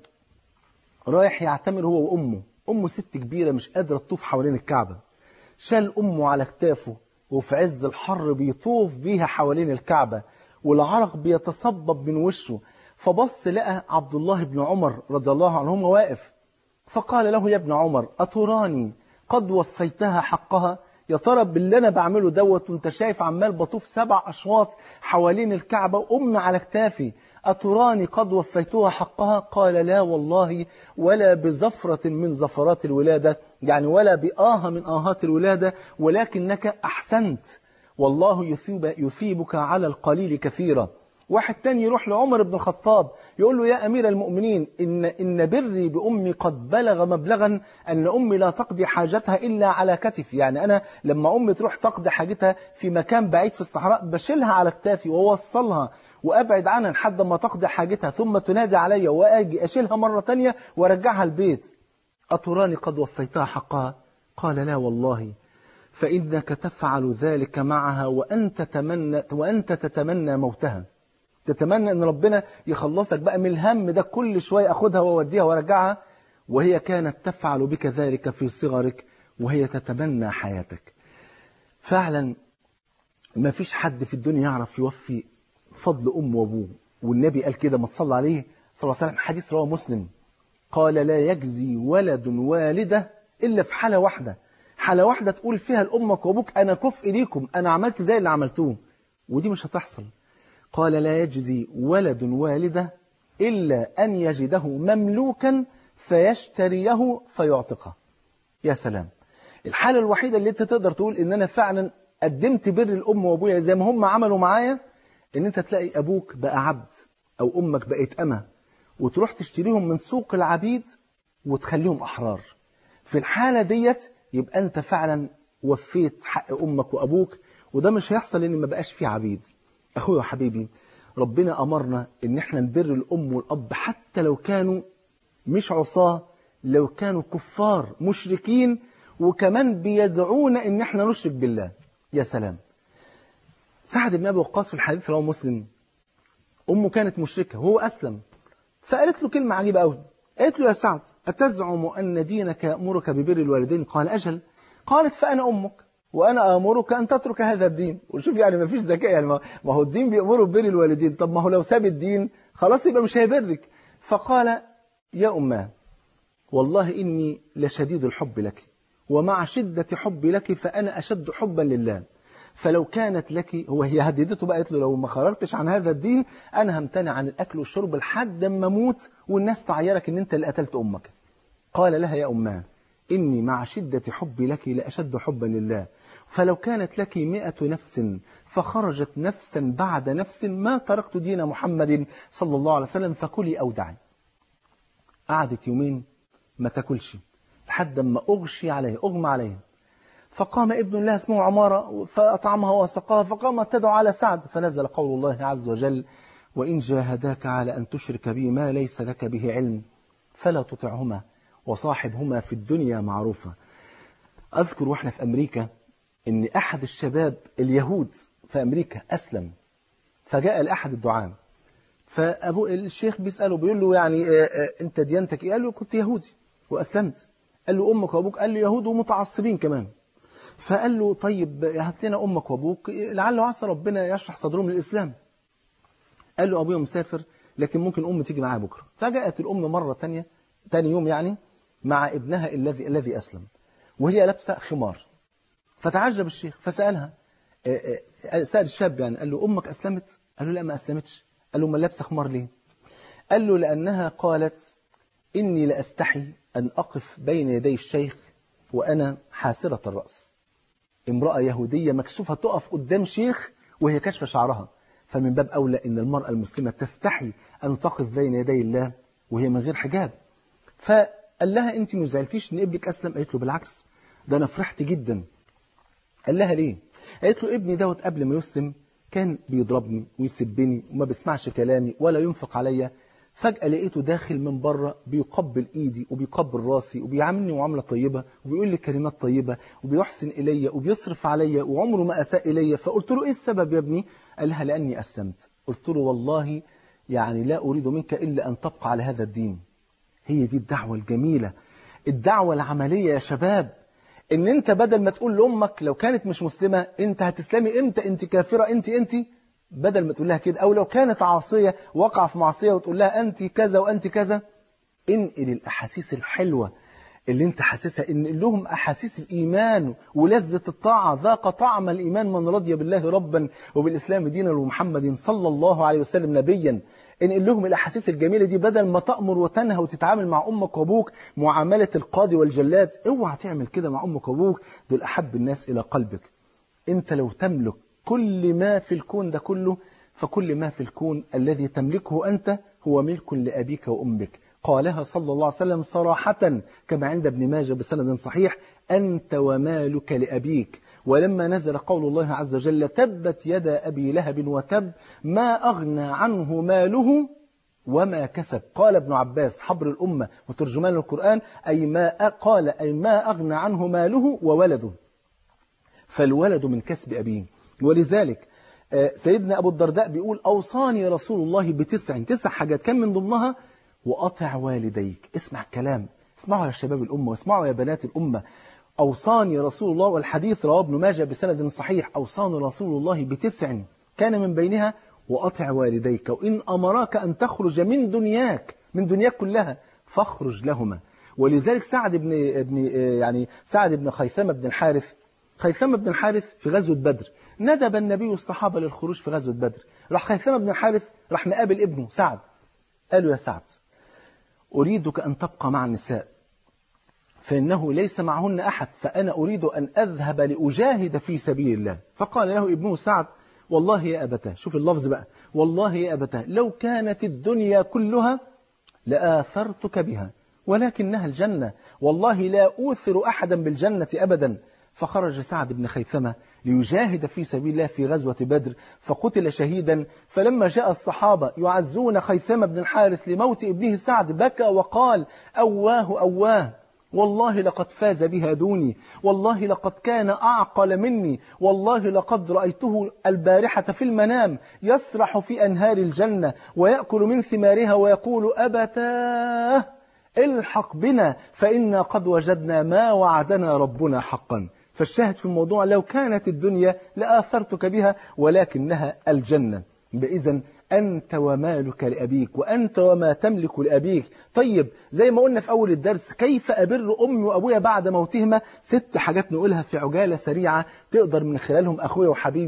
رايح يعتمر هو وأمه، أمه ست كبيرة مش قادرة تطوف حوالين الكعبة، شال أمه على كتافه وفي عز الحر بيطوف بيها حوالين الكعبة، والعرق بيتصبب من وشه، فبص لقى عبد الله بن عمر رضي الله عنهما واقف، فقال له يا ابن عمر أتراني قد وفيتها حقها؟ يا ترى باللي أنا بعمله دوت وانت شايف عمال بطوف سبع أشواط حوالين الكعبة وأم على كتافي، أتراني قد وفيتها حقها؟ قال لا والله ولا بزفرة من زفرات الولادة، يعني ولا بآه من آهات الولادة، ولكنك أحسنت، والله يثيب يثيبك على القليل كثيرا. واحد تاني يروح لعمر بن الخطاب يقول له يا أمير المؤمنين إن, إن بري بأمي قد بلغ مبلغا أن أمي لا تقضي حاجتها إلا على كتفي، يعني أنا لما أمي تروح تقضي حاجتها في مكان بعيد في الصحراء بشيلها على كتافي ووصلها وأبعد عنها لحد ما تقضي حاجتها، ثم تنادي علي وأجي أشيلها مرة تانية وأرجعها البيت. أتراني قد وفيتها حقها؟ قال لا والله، فإنك تفعل ذلك معها وأنت تتمنى, وأنت تتمنى موتها، تتمنى أن ربنا يخلصك بقى من الهم ده، كل شوية أخدها وأوديها وأرجعها، وهي كانت تفعل بك ذلك في صغرك وهي تتمنى حياتك. فعلا ما فيش حد في الدنيا يعرف يوفي فضل أم وأبوه، والنبي قال كده ما تصلى عليه صلى الله عليه وسلم، حديث رواه مسلم، قال لا يجزي ولد والدة إلا في حالة واحدة، حالة واحدة تقول فيها لأمك وأبوك أنا كفء ليكم، أنا عملت زي اللي عملتوه، ودي مش هتحصل. قال لا يجزي ولد والدة إلا أن يجده مملوكا فيشتريه فيعتقه. يا سلام، الحالة الوحيدة اللي انت تقدر تقول ان انا فعلا قدمت بر الأم وأبويا زي ما هم عملوا معايا، ان انت تلاقي أبوك بقى عبد أو أمك بقت أمة وتروح تشتريهم من سوق العبيد وتخليهم أحرار. في الحالة ديت يبقى أنت فعلا وفيت حق أمك وأبوك، وده مش هيحصل لأن ما بقاش فيه عبيد. أخويا وحبيبي، ربنا أمرنا إن احنا نبر الأم والأب حتى لو كانوا مش عصاة، لو كانوا كفار مشركين، وكمان بيدعونا إن احنا نشرك بالله. يا سلام، سعد بن أبي وقاص في الحديث رواه مسلم، أمه كانت مشركة وهو أسلم، فقالت له كلمة عجيبة أوي، قالت له يا سعد أتزعم أن دينك يأمرك ببر الوالدين؟ قال أجل. قالت فأنا أمك وأنا آمرك أن تترك هذا الدين. وشوف يعني ما فيش ذكاء، يعني ما هو الدين بيأمره ببر الوالدين، طب ما هو لو ساب الدين خلاص يبقى مش هيبرك. فقال يا أماه والله إني لشديد الحب لك، ومع شدة حبي لك فأنا أشد حبا لله، فلو كانت لك، هو هي هددته بقى، قالت له لو ما خرجتش عن هذا الدين أنا همتنع عن الأكل والشرب لحد ما أموت والناس تعيرك إن أنت اللي قتلت أمك. قال لها يا أماه إني مع شدة حبي لك لأشد حبا لله، فلو كانت لك مئة نفس فخرجت نفسا بعد نفس ما تركت دين محمد صلى الله عليه وسلم فكلي أو دعي. قعدت يومين ما تاكلش لحد ما أغشي عليه أغمى عليه، فقام ابن الله اسمه عمارة فأطعمها وسقاها، فقامت تدعو على سعد، فنزل قول الله عز وجل: وإن جاهداك على أن تشرك بي ما ليس لك به علم فلا تطعهما وصاحبهما في الدنيا معروفا. أذكر وإحنا في أمريكا إن أحد الشباب اليهود في أمريكا أسلم، فجاء لأحد الدعاة، فأبو الشيخ بيسأله بيقول له يعني أنت ديانتك إيه؟ قال له كنت يهودي وأسلمت. قال له أمك وأبوك؟ قال له يهود ومتعصبين كمان. فقال له طيب هات لنا أمك وأبوك لعله عسى ربنا يشرح صدرهم للإسلام. قال له أبويا مسافر لكن ممكن أمي تيجي معايا بكرة. فجاءت الأم مرة تانية تاني يوم يعني مع ابنها الذي الذي أسلم وهي لابسة خمار. فتعجب الشيخ فسألها، سأل الشاب يعني قال له أمك أسلمت؟ قال له لا ما أسلمتش. قال له ما لابسة خمار ليه؟ قال له لأنها قالت إني لأستحي أن أقف بين يدي الشيخ وأنا حاسرة الرأس. امرأة يهودية مكشوفة تقف قدام شيخ وهي كشف شعرها، فمن باب أولى إن المرأة المسلمة تستحي أن تقف بين يدي الله وهي من غير حجاب. فقال لها أنت ما زعلتيش إن ابنك أسلم؟ قالت له بالعكس ده أنا فرحت جدا. قال لها ليه؟ قالت له ابني دوت قبل ما يسلم كان بيضربني ويسبني وما بيسمعش كلامي ولا ينفق عليا، فجأة لقيته داخل من بره بيقبل إيدي وبيقبل راسي وبيعاملني معاملة طيبة وبيقول لي كلمات طيبة وبيحسن إلي وبيصرف عليا وعمره ما أساء إلي. فقلت له إيه السبب يا ابني؟ قال لها لأني أسلمت. قلت له والله يعني لا أريد منك إلا أن تبقى على هذا الدين. هي دي الدعوة الجميلة، الدعوة العملية يا شباب، إن أنت بدل ما تقول لأمك لو كانت مش مسلمة أنت هتسلمي إمتى، أنت كافرة، أنت أنت بدل ما تقول لها كده، أو لو كانت عاصية وقع في معصية وتقول لها أنت كذا وأنت كذا، انقل الأحاسيس الحلوة اللي أنت حاسسها، إن لهم أحاسيس الإيمان ولذة الطاعة. ذاق طعم الإيمان من رضي بالله ربا وبالإسلام دينا ومحمد صلى الله عليه وسلم نبيا. انقل لهم الأحاسيس الجميلة دي بدل ما تأمر وتنهى وتتعامل مع أمك وأبوك معاملة القاضي والجلاد. اوعى تعمل كده مع أمك وأبوك، دول أحب الناس إلى قلبك. أنت لو تملك كل ما في الكون ده كله فكل ما في الكون الذي تملكه أنت هو ملك لأبيك وأمك. قالها صلى الله عليه وسلم صراحة كما عند ابن ماجه بسند صحيح: أنت ومالك لأبيك. ولما نزل قول الله عز وجل: تبت يدا أبي لهب وتب ما أغنى عنه ماله وما كسب، قال ابن عباس حبر الأمة وترجمان القرآن: أي ما قال أي ما أغنى عنه ماله وولده، فالولد من كسب أبيه. ولذلك سيدنا أبو الدرداء بيقول: أوصاني رسول الله بتسع تسع حاجات، كان من ضمنها وأطع والديك. اسمع الكلام، اسمعوا يا شباب الأمة واسمعوا يا بنات الأمة. أوصاني رسول الله، والحديث رواه ابن ماجه بسند صحيح: أوصاني رسول الله بتسع كان من بينها وأطع والديك، وإن أمراك أن تخرج من دنياك من دنياك كلها فاخرج لهما. ولذلك سعد بن ابن يعني سعد بن خيثمة بن الحارث خيثمة بن الحارث في غزوة بدر ندب النبي الصحابة للخروج في غزوة بدر. راح خيثمة بن الحارث راح مقابل ابنه سعد، قالوا: يا سعد أريدك أن تبقى مع النساء فإنه ليس معهن أحد، فأنا أريد أن أذهب لأجاهد في سبيل الله. فقال له ابنه سعد: والله يا أبتاه، شوف اللفظ بقى، والله يا أبتاه لو كانت الدنيا كلها لآثرتك بها ولكنها الجنة، والله لا أوثر أحدا بالجنة أبدا. فخرج سعد بن خيثمة ليجاهد في سبيل الله في غزوة بدر فقتل شهيدا. فلما جاء الصحابة يعزون خيثمة بن الحارث لموت ابنه سعد بكى وقال: أواه أواه، والله لقد فاز بها دوني، والله لقد كان أعقل مني، والله لقد رأيته البارحة في المنام يسرح في أنهار الجنة ويأكل من ثمارها ويقول: أبتاه الحق بنا فإنا قد وجدنا ما وعدنا ربنا حقا. فالشاهد في الموضوع: لو كانت الدنيا لآثرتك بها ولكنها الجنة. إذن أنت ومالك لأبيك وأنت وما تملك لأبيك. طيب زي ما قلنا في أول الدرس، كيف أبر أمي وأبويا بعد موتهما؟ ست حاجات نقولها في عجالة سريعة تقدر من خلالهم أخويا وحبيبي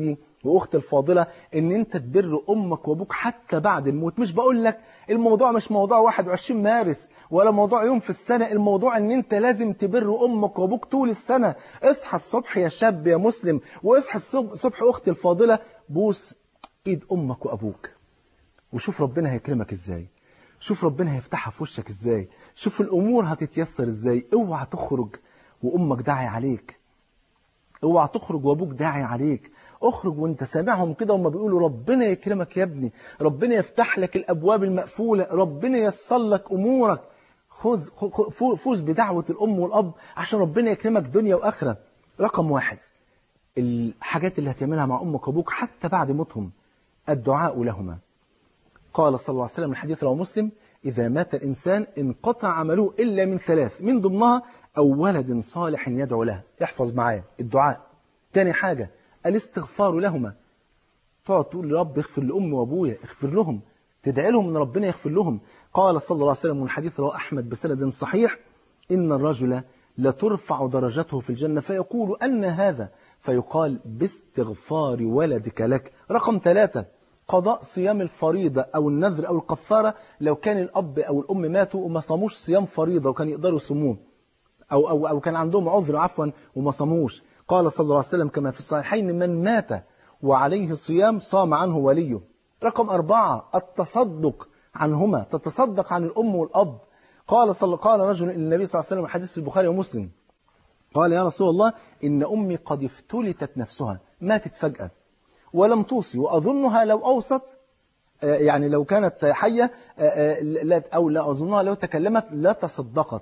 واختي الفاضلة ان انت تبر امك وابوك حتى بعد الموت. مش بقول لك الموضوع مش موضوع واحد وعشرين مارس ولا موضوع يوم في السنة، الموضوع ان انت لازم تبر امك وابوك طول السنة. اصحى الصبح يا شاب يا مسلم، واصحى الصبح اختي الفاضلة، بوس ايد امك وابوك وشوف ربنا هيكرمك ازاي، شوف ربنا هيفتحها في وشك ازاي، شوف الامور هتتيسر ازاي. اوعى تخرج وامك داعي عليك، اوعى تخرج وابوك داعي عليك. اخرج وانت سامعهم كده وهم بيقولوا ربنا يكرمك يا ابني، ربنا يفتح لك الابواب المقفولة، ربنا ييسر لك امورك. خذ فوز بدعوة الام والاب عشان ربنا يكرمك دنيا واخرة. رقم واحد، الحاجات اللي هتعملها مع امك وابوك حتى بعد موتهم، الدعاء لهما. قال صلى الله عليه وسلم الحديث رواه مسلم: إذا مات الإنسان انقطع عمله إلا من ثلاث، من ضمنها أو ولد صالح يدعو له. احفظ معايا الدعاء. تاني حاجة الاستغفار لهما، تقعد تقول رب اغفر لأمي وأبويا، اغفر لهم، تدعي لهم ان ربنا يغفر لهم. قال صلى الله عليه وسلم من حديث رواه أحمد بسند صحيح: إن الرجل لترفع درجته في الجنة فيقول أن هذا، فيقال باستغفار ولدك لك. رقم ثلاثة، قضاء صيام الفريضة أو النذر أو الكفارة لو كان الأب أو الأم ماتوا وما صاموش صيام فريضة وكان يقدروا يصوموه، أو, أو, أو كان عندهم عذر عفوا وما صاموش. قال صلى الله عليه وسلم كما في الصحيحين: من مات وعليه صيام صام عنه وليه. رقم أربعة، التصدق عنهما، تتصدق عن الأم والأب. قال صلى قال رجل النبي صلى الله عليه وسلم الحديث في البخاري ومسلم، قال: يا رسول الله إن أمي قد افتلتت نفسها، ماتت فجأة ولم توصي، وأظنها لو أوصت يعني لو كانت حية أو لا أظنها لو تكلمت لا تصدقت،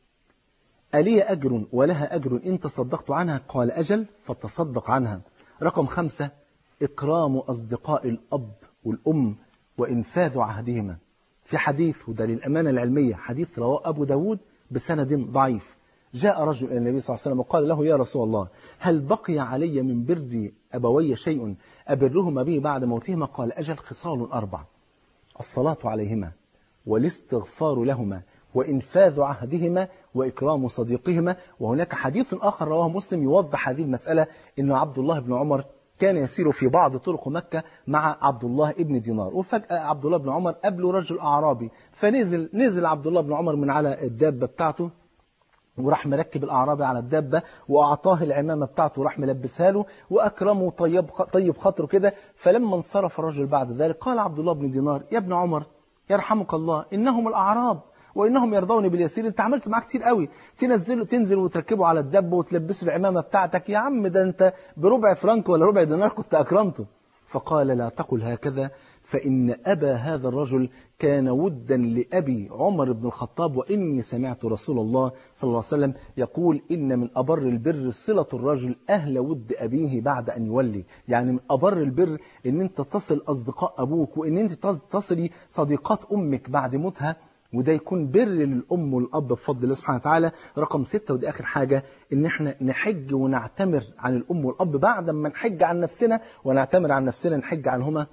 ألي أجر ولها أجر إن تصدقت عنها؟ قال: أجل، فتصدق عنها. رقم خمسة، إكرام أصدقاء الأب والأم وإنفاذ عهدهما. في حديث، وده للأمانة العلمية، حديث رواه أبو داود بسند ضعيف، جاء رجل إلى النبي صلى الله عليه وسلم وقال له: يا رسول الله، هل بقي علي من بر أبوي شيء أبرهما به بعد موتهما؟ قال: أجل، خصال أربع: الصلاة عليهما، والاستغفار لهما، وإنفاذ عهدهما، وإكرام صديقهما. وهناك حديث آخر رواه مسلم يوضح هذه المسألة، إن عبد الله بن عمر كان يسير في بعض طرق مكة مع عبد الله بن دينار، وفجأة عبد الله بن عمر قابله رجل أعرابي، فنزل نزل عبد الله بن عمر من على الدابة بتاعته وراح مركب الأعرابي على الدابة وأعطاه العمامة بتاعته وراح ملبسها له وأكرمه طيب طيب خاطره كده. فلما انصرف الرجل بعد ذلك قال عبد الله بن دينار: يا ابن عمر يرحمك الله، إنهم الأعراب وإنهم يرضون باليسير، أنت عملت معاه كتير قوي، تنزله تنزل وتركبه على الدابة وتلبسه العمامة بتاعتك، يا عم ده أنت بربع فرنك ولا ربع دينار كنت أكرمته. فقال: لا تقل هكذا، فإن أبا هذا الرجل كان ودا لأبي عمر بن الخطاب، وإني سمعت رسول الله صلى الله عليه وسلم يقول: إن من أبر البر صلة الرجل أهل ود أبيه بعد أن يولي. يعني من أبر البر إن أنت تصل أصدقاء أبوك، وإن أنت تصلي صديقات أمك بعد موتها، وده يكون بر للأم والأب بفضل الله سبحانه وتعالى. رقم ستة، ودي آخر حاجة، إن احنا نحج ونعتمر عن الأم والأب بعد ما نحج عن نفسنا ونعتمر عن نفسنا، نحج عنهما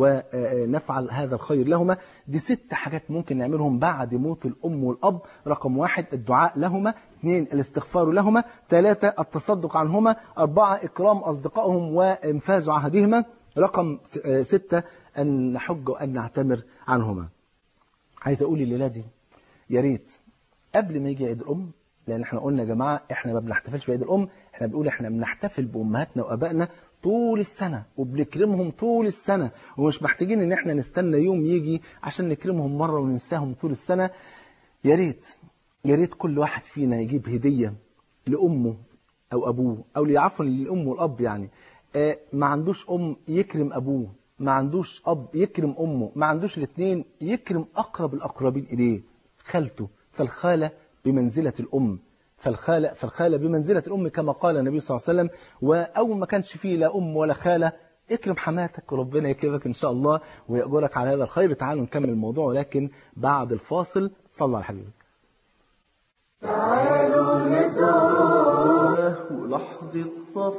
ونفعل هذا الخير لهما. دي ست حاجات ممكن نعملهم بعد موت الأم والأب. رقم واحد، الدعاء لهما. اثنين، الاستغفار لهما. ثلاثة، التصدق عنهما. أربعة، إكرام أصدقائهم وإنفاذ عهدهما. رقم ستة، أن نحج وأن نعتمر عنهما. عايز أقول الليلة دي يا ريت قبل ما يجي عيد الأم، لأن احنا قلنا يا جماعة احنا ما بنحتفلش بعيد الأم، احنا بنقول احنا بنحتفل بأمهاتنا وأبائنا طول السنة وبنكرمهم طول السنة، ومش محتاجين ان احنا نستنى يوم يجي عشان نكرمهم مرة وننساهم طول السنة. يا ريت يا ريت كل واحد فينا يجيب هدية لأمه أو أبوه، أو عفوا للأم والأب. يعني اه ما عندوش أم يكرم أبوه، ما عندوش أب يكرم أمه، ما عندوش الاثنين يكرم أقرب الأقربين إليه، خالته. فالخالة بمنزلة الأم، فالخالة فالخالة بمنزلة الأم كما قال النبي صلى الله عليه وسلم. وأول ما كانش فيه لا أم ولا خالة، اكرم حماتك وربنا يكرمك إن شاء الله ويأجرك على هذا الخير. تعالوا نكمل الموضوع، ولكن بعد الفاصل. صلى على حبيبك. تعالوا نزور لحظة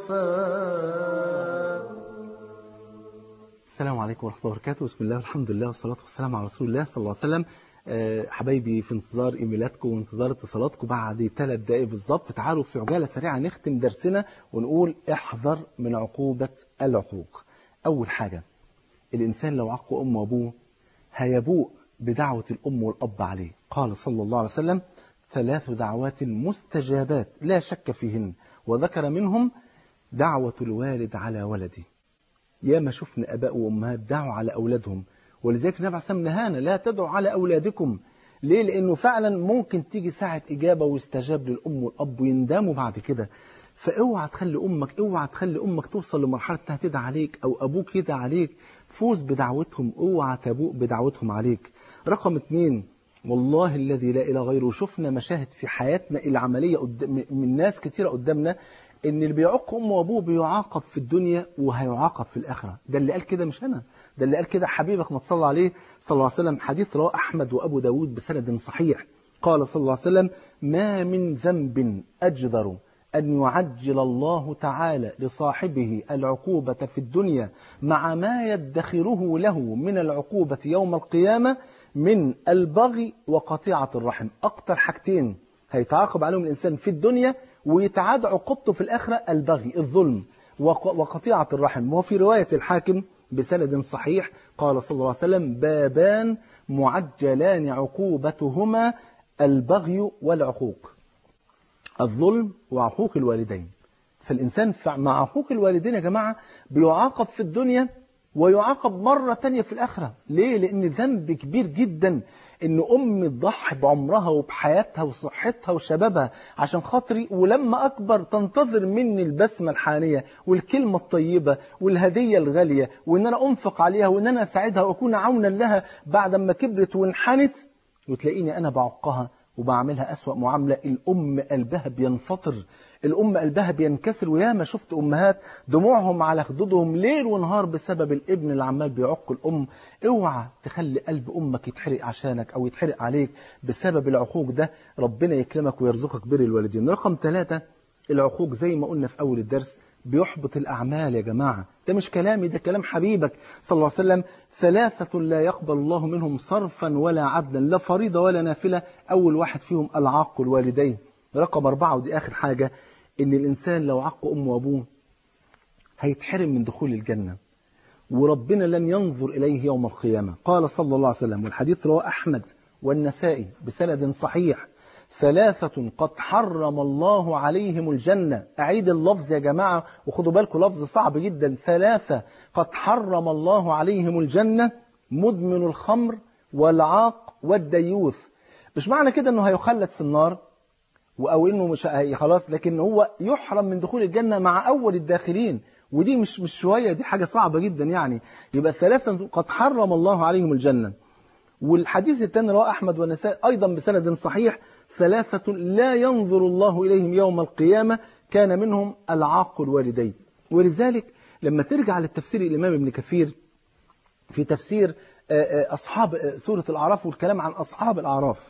صفاء. السلام عليكم ورحمة الله وبركاته. بسم الله والحمد لله والصلاة والسلام على رسول الله صلى الله عليه وسلم. أه حبايبي، في انتظار ايميلاتكم وانتظار اتصالاتكم. بعد ثلاث دقائق بالظبط تعالوا في عجالة سريعة نختم درسنا ونقول: احذر من عقوبة العقوق. أول حاجة الإنسان لو عق أمه وأبوه هيبوء بدعوة الأم والأب عليه. قال صلى الله عليه وسلم ثلاث دعوات مستجابات لا شك فيهن، وذكر منهم دعوة الوالد على ولده. يا ما شفنا أباء وأمهات دعوا على أولادهم، ولذلك النبي عليه الصلاة والسلام نهانا لا تدعوا على أولادكم. ليه؟ لأنه فعلا ممكن تيجي ساعة إجابة ويستجاب للأم والأب ويندموا بعد كده. فاوعى تخلي أمك اوعى تخلي أمك توصل لمرحلة انها تدعى عليك أو أبوك يدعى عليك. فوز بدعوتهم، اوعى تبوء بدعوتهم عليك. رقم اتنين، والله الذي لا إله غيره، شفنا مشاهد في حياتنا العملية قدام من ناس كتيرة قدامنا ان اللي بيعق امه وابوه بيعاقب في الدنيا وهيعاقب في الاخره. ده اللي قال كده مش انا، ده اللي قال كده حبيبك ما تصلى عليه صلى الله عليه وسلم. حديث رواه احمد وابو داود بسند صحيح. قال صلى الله عليه وسلم ما من ذنب اجدر ان يعجل الله تعالى لصاحبه العقوبه في الدنيا مع ما يدخره له من العقوبه يوم القيامه من البغي وقطيعه الرحم. اكتر حاجتين هيتعاقب عليهم الانسان في الدنيا ويتعاد عقوبته في الآخرة البغي، الظلم، وقطيعة الرحم. وفي رواية الحاكم بسند صحيح قال صلى الله عليه وسلم بابان معجلان عقوبتهما البغي والعقوق، الظلم وعقوق الوالدين. فالإنسان مع عقوق الوالدين يا جماعة بيعاقب في الدنيا ويعاقب مرة تانية في الآخرة. ليه؟ لأن ذنب كبير جدا إن أم تضحي بعمرها وبحياتها وصحتها وشبابها عشان خاطري، ولما أكبر تنتظر مني البسمة الحانية والكلمة الطيبة والهدية الغالية، وإن أنا أنفق عليها وإن أنا أساعدها وأكون عونا لها بعد ما كبرت وانحنت، وتلاقيني أنا بعقها وبعملها أسوأ معاملة. الأم قلبها بينفطر، الأم قلبها بينكسر. وياما شفت أمهات دموعهم على خدودهم ليل ونهار بسبب الابن اللي عمال بيعق الأم. اوعى تخلي قلب أمك يتحرق عشانك أو يتحرق عليك بسبب العقوق ده. ربنا يكرمك ويرزقك بر الوالدين. رقم ثلاثة، العقوق زي ما قلنا في أول الدرس بيحبط الأعمال يا جماعة. ده مش كلامي، ده كلام حبيبك صلى الله عليه وسلم. ثلاثة لا يقبل الله منهم صرفا ولا عدلا، لا فريضة ولا نافلة. أول واحد فيهم العاق الوالدين. رقم أربعة ودي آخر حاجة، إن الإنسان لو عق أمه وأبوه هيتحرم من دخول الجنة، وربنا لن ينظر إليه يوم القيامة. قال صلى الله عليه وسلم، والحديث رواه أحمد والنسائي بسند صحيح، ثلاثة قد حرم الله عليهم الجنة. أعيد اللفظ يا جماعة وخدوا بالكم لفظ صعب جدا. ثلاثة قد حرم الله عليهم الجنة، مدمن الخمر والعاق والديوث. مش معنى كده أنه هيخلد في النار أو أنه مش خلاص، لكن هو يحرم من دخول الجنة مع أول الداخلين. ودي مش مش شوية، دي حاجة صعبة جدا يعني. يبقى ثلاثة قد حرم الله عليهم الجنة. والحديث الثاني رواه أحمد والنسائي أيضا بسند صحيح، ثلاثة لا ينظر الله إليهم يوم القيامة، كان منهم العاق الوالدين. ولذلك لما ترجع للتفسير الإمام ابن كثير في تفسير أصحاب سورة الأعراف والكلام عن أصحاب الأعراف،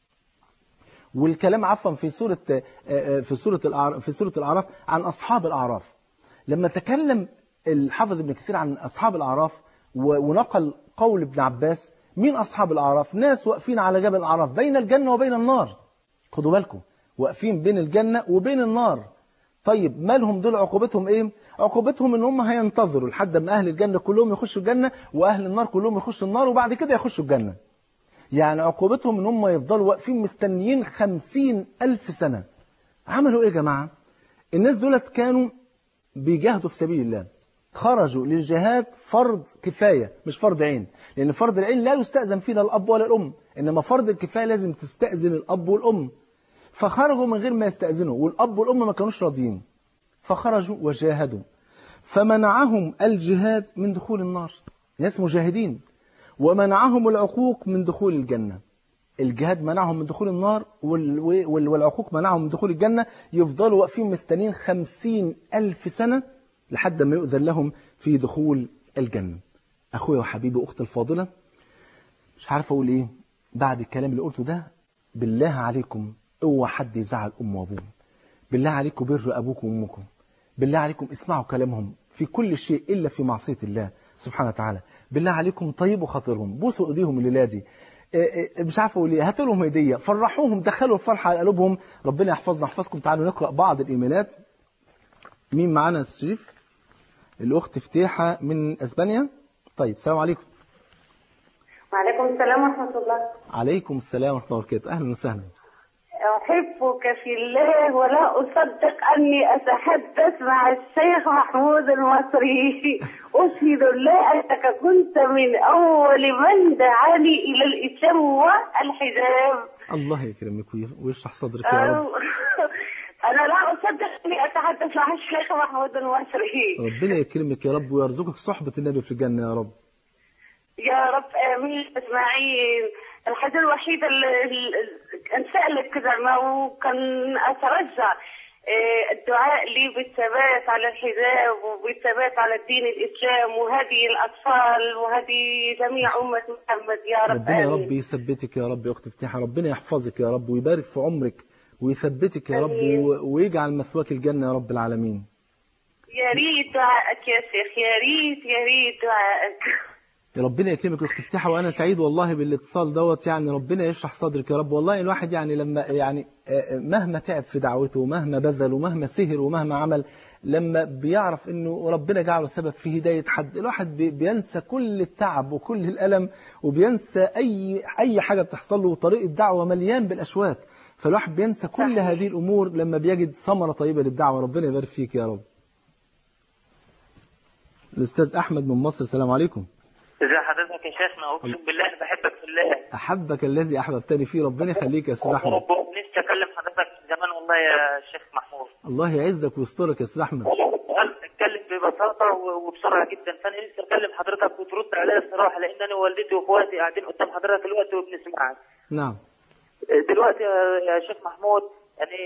والكلام عفوا في سورة في سورة الأعراف في سورة الأعراف عن أصحاب الأعراف، لما تكلم الحافظ ابن كثير عن أصحاب الأعراف ونقل قول ابن عباس، مين أصحاب الأعراف؟ ناس واقفين على جبل الأعراف بين الجنة وبين النار. خدوا بالكم، واقفين بين الجنة وبين النار. طيب مالهم دول؟ عقوبتهم إيه؟ عقوبتهم إن هم هينتظروا لحد ما أهل الجنة كلهم يخشوا الجنة وأهل النار كلهم يخشوا النار وبعد كده يخشوا الجنة. يعني عقوبتهم إن هم يفضلوا واقفين مستنيين خمسين ألف سنة. عملوا إيه يا جماعة؟ الناس دولت كانوا بيجاهدوا في سبيل الله، خرجوا للجهاد فرض كفاية مش فرض عين، لأن فرض العين لا يستأذن فيه لا الأب ولا الأم، إنما فرض الكفاية لازم تستأذن الأب والأم. فخرجوا من غير ما يستأذنوا، والأب والأم ما كانوش راضيين، فخرجوا وجاهدوا، فمنعهم الجهاد من دخول النار، ناس مجاهدين، ومنعهم العقوق من دخول الجنة. الجهاد منعهم من دخول النار والعقوق منعهم من دخول الجنة. يفضلوا واقفين مستنين خمسين ألف سنة لحد ما يؤذن لهم في دخول الجنة. أخويا وحبيبي أختي الفاضلة، مش عارف أقول إيه بعد الكلام اللي قلته ده. بالله عليكم اوعى حد يزعل أم وأبوه، بالله عليكم بر أبوكم وأمكم، بالله عليكم اسمعوا كلامهم في كل شيء إلا في معصية الله سبحانه وتعالى. بالله عليكم طيبوا خاطرهم، بوسوا ايديهم الليله دي، مش عارف اقول ايه، هاتوا لهم هديه، فرحوهم، دخلوا الفرحه على قلوبهم. ربنا يحفظنا يحفظكم. تعالوا نقرا بعض الايميلات. مين معانا يا شريف؟ الأخت فتيحة من أسبانيا. طيب السلام عليكم. وعليكم السلام ورحمة الله. عليكم السلام ورحمة الله وبركاته. أهلا وسهلا. أحبك في الله ولا أصدق أني أتحدث مع الشيخ محمود المصري. أشهد الله أنك كنت من أول من دعاني إلى الإسلام والحجاب. الله يكرمك ويشرح صدرك يا رب. أنا لا أصدق أني أتحدث مع الشيخ محمود المصري. ربنا يكرمك يا رب ويرزقك صحبة النبي في الجنة يا رب. يا رب آمين. اسمعين، الحاجة الوحيدة اللي أنسألك كده ما وكان أترجع الدعاء لي بالثبات على الحجاب وبالثبات على الدين الإسلام وهذه الأطفال وهذه جميع أمة محمد يا رب. ربنا يا رب يثبتك يا رب يا أخت فتيحة، ربنا يحفظك يا رب ويبارك في عمرك ويثبتك يا رب ويجعل مثواك الجنة يا رب العالمين. يا ريت دعائك يا شيخ، يا ريت يا ريت دعائك. ربنا يكرمك يا اخت فتيحة، وانا سعيد والله بالاتصال دوت، يعني ربنا يشرح صدرك يا رب. والله الواحد يعني لما يعني مهما تعب في دعوته ومهما بذل ومهما سهر ومهما عمل، لما بيعرف انه ربنا جعله سبب في هداية حد، الواحد بينسى كل التعب وكل الألم وبينسى اي اي حاجة بتحصل له، وطريق الدعوة مليان بالاشواك، فالواحد بينسى كل هذه الامور لما بيجد ثمرة طيبة للدعوة. ربنا يبارك فيك يا رب. الأستاذ أحمد من مصر. السلام عليكم. ازي حضرتك يا شيخنا؟ اقسم بالله انا بحبك في الله. احبك الذي احببتني فيه. ربنا يخليك يا استاذ احمد. نفسي اكلم حضرتك من زمان والله يا شيخ محمود. الله يعزك ويسترك يا استاذ احمد. اتكلم ببساطه وبسرعه جدا، فانا نفسي اكلم حضرتك وترد عليا الصراحه، لان انا والدتي واخواتي قاعدين قدام حضرتك دلوقتي وبنسمعك. نعم. دلوقتي يا شيخ محمود يعني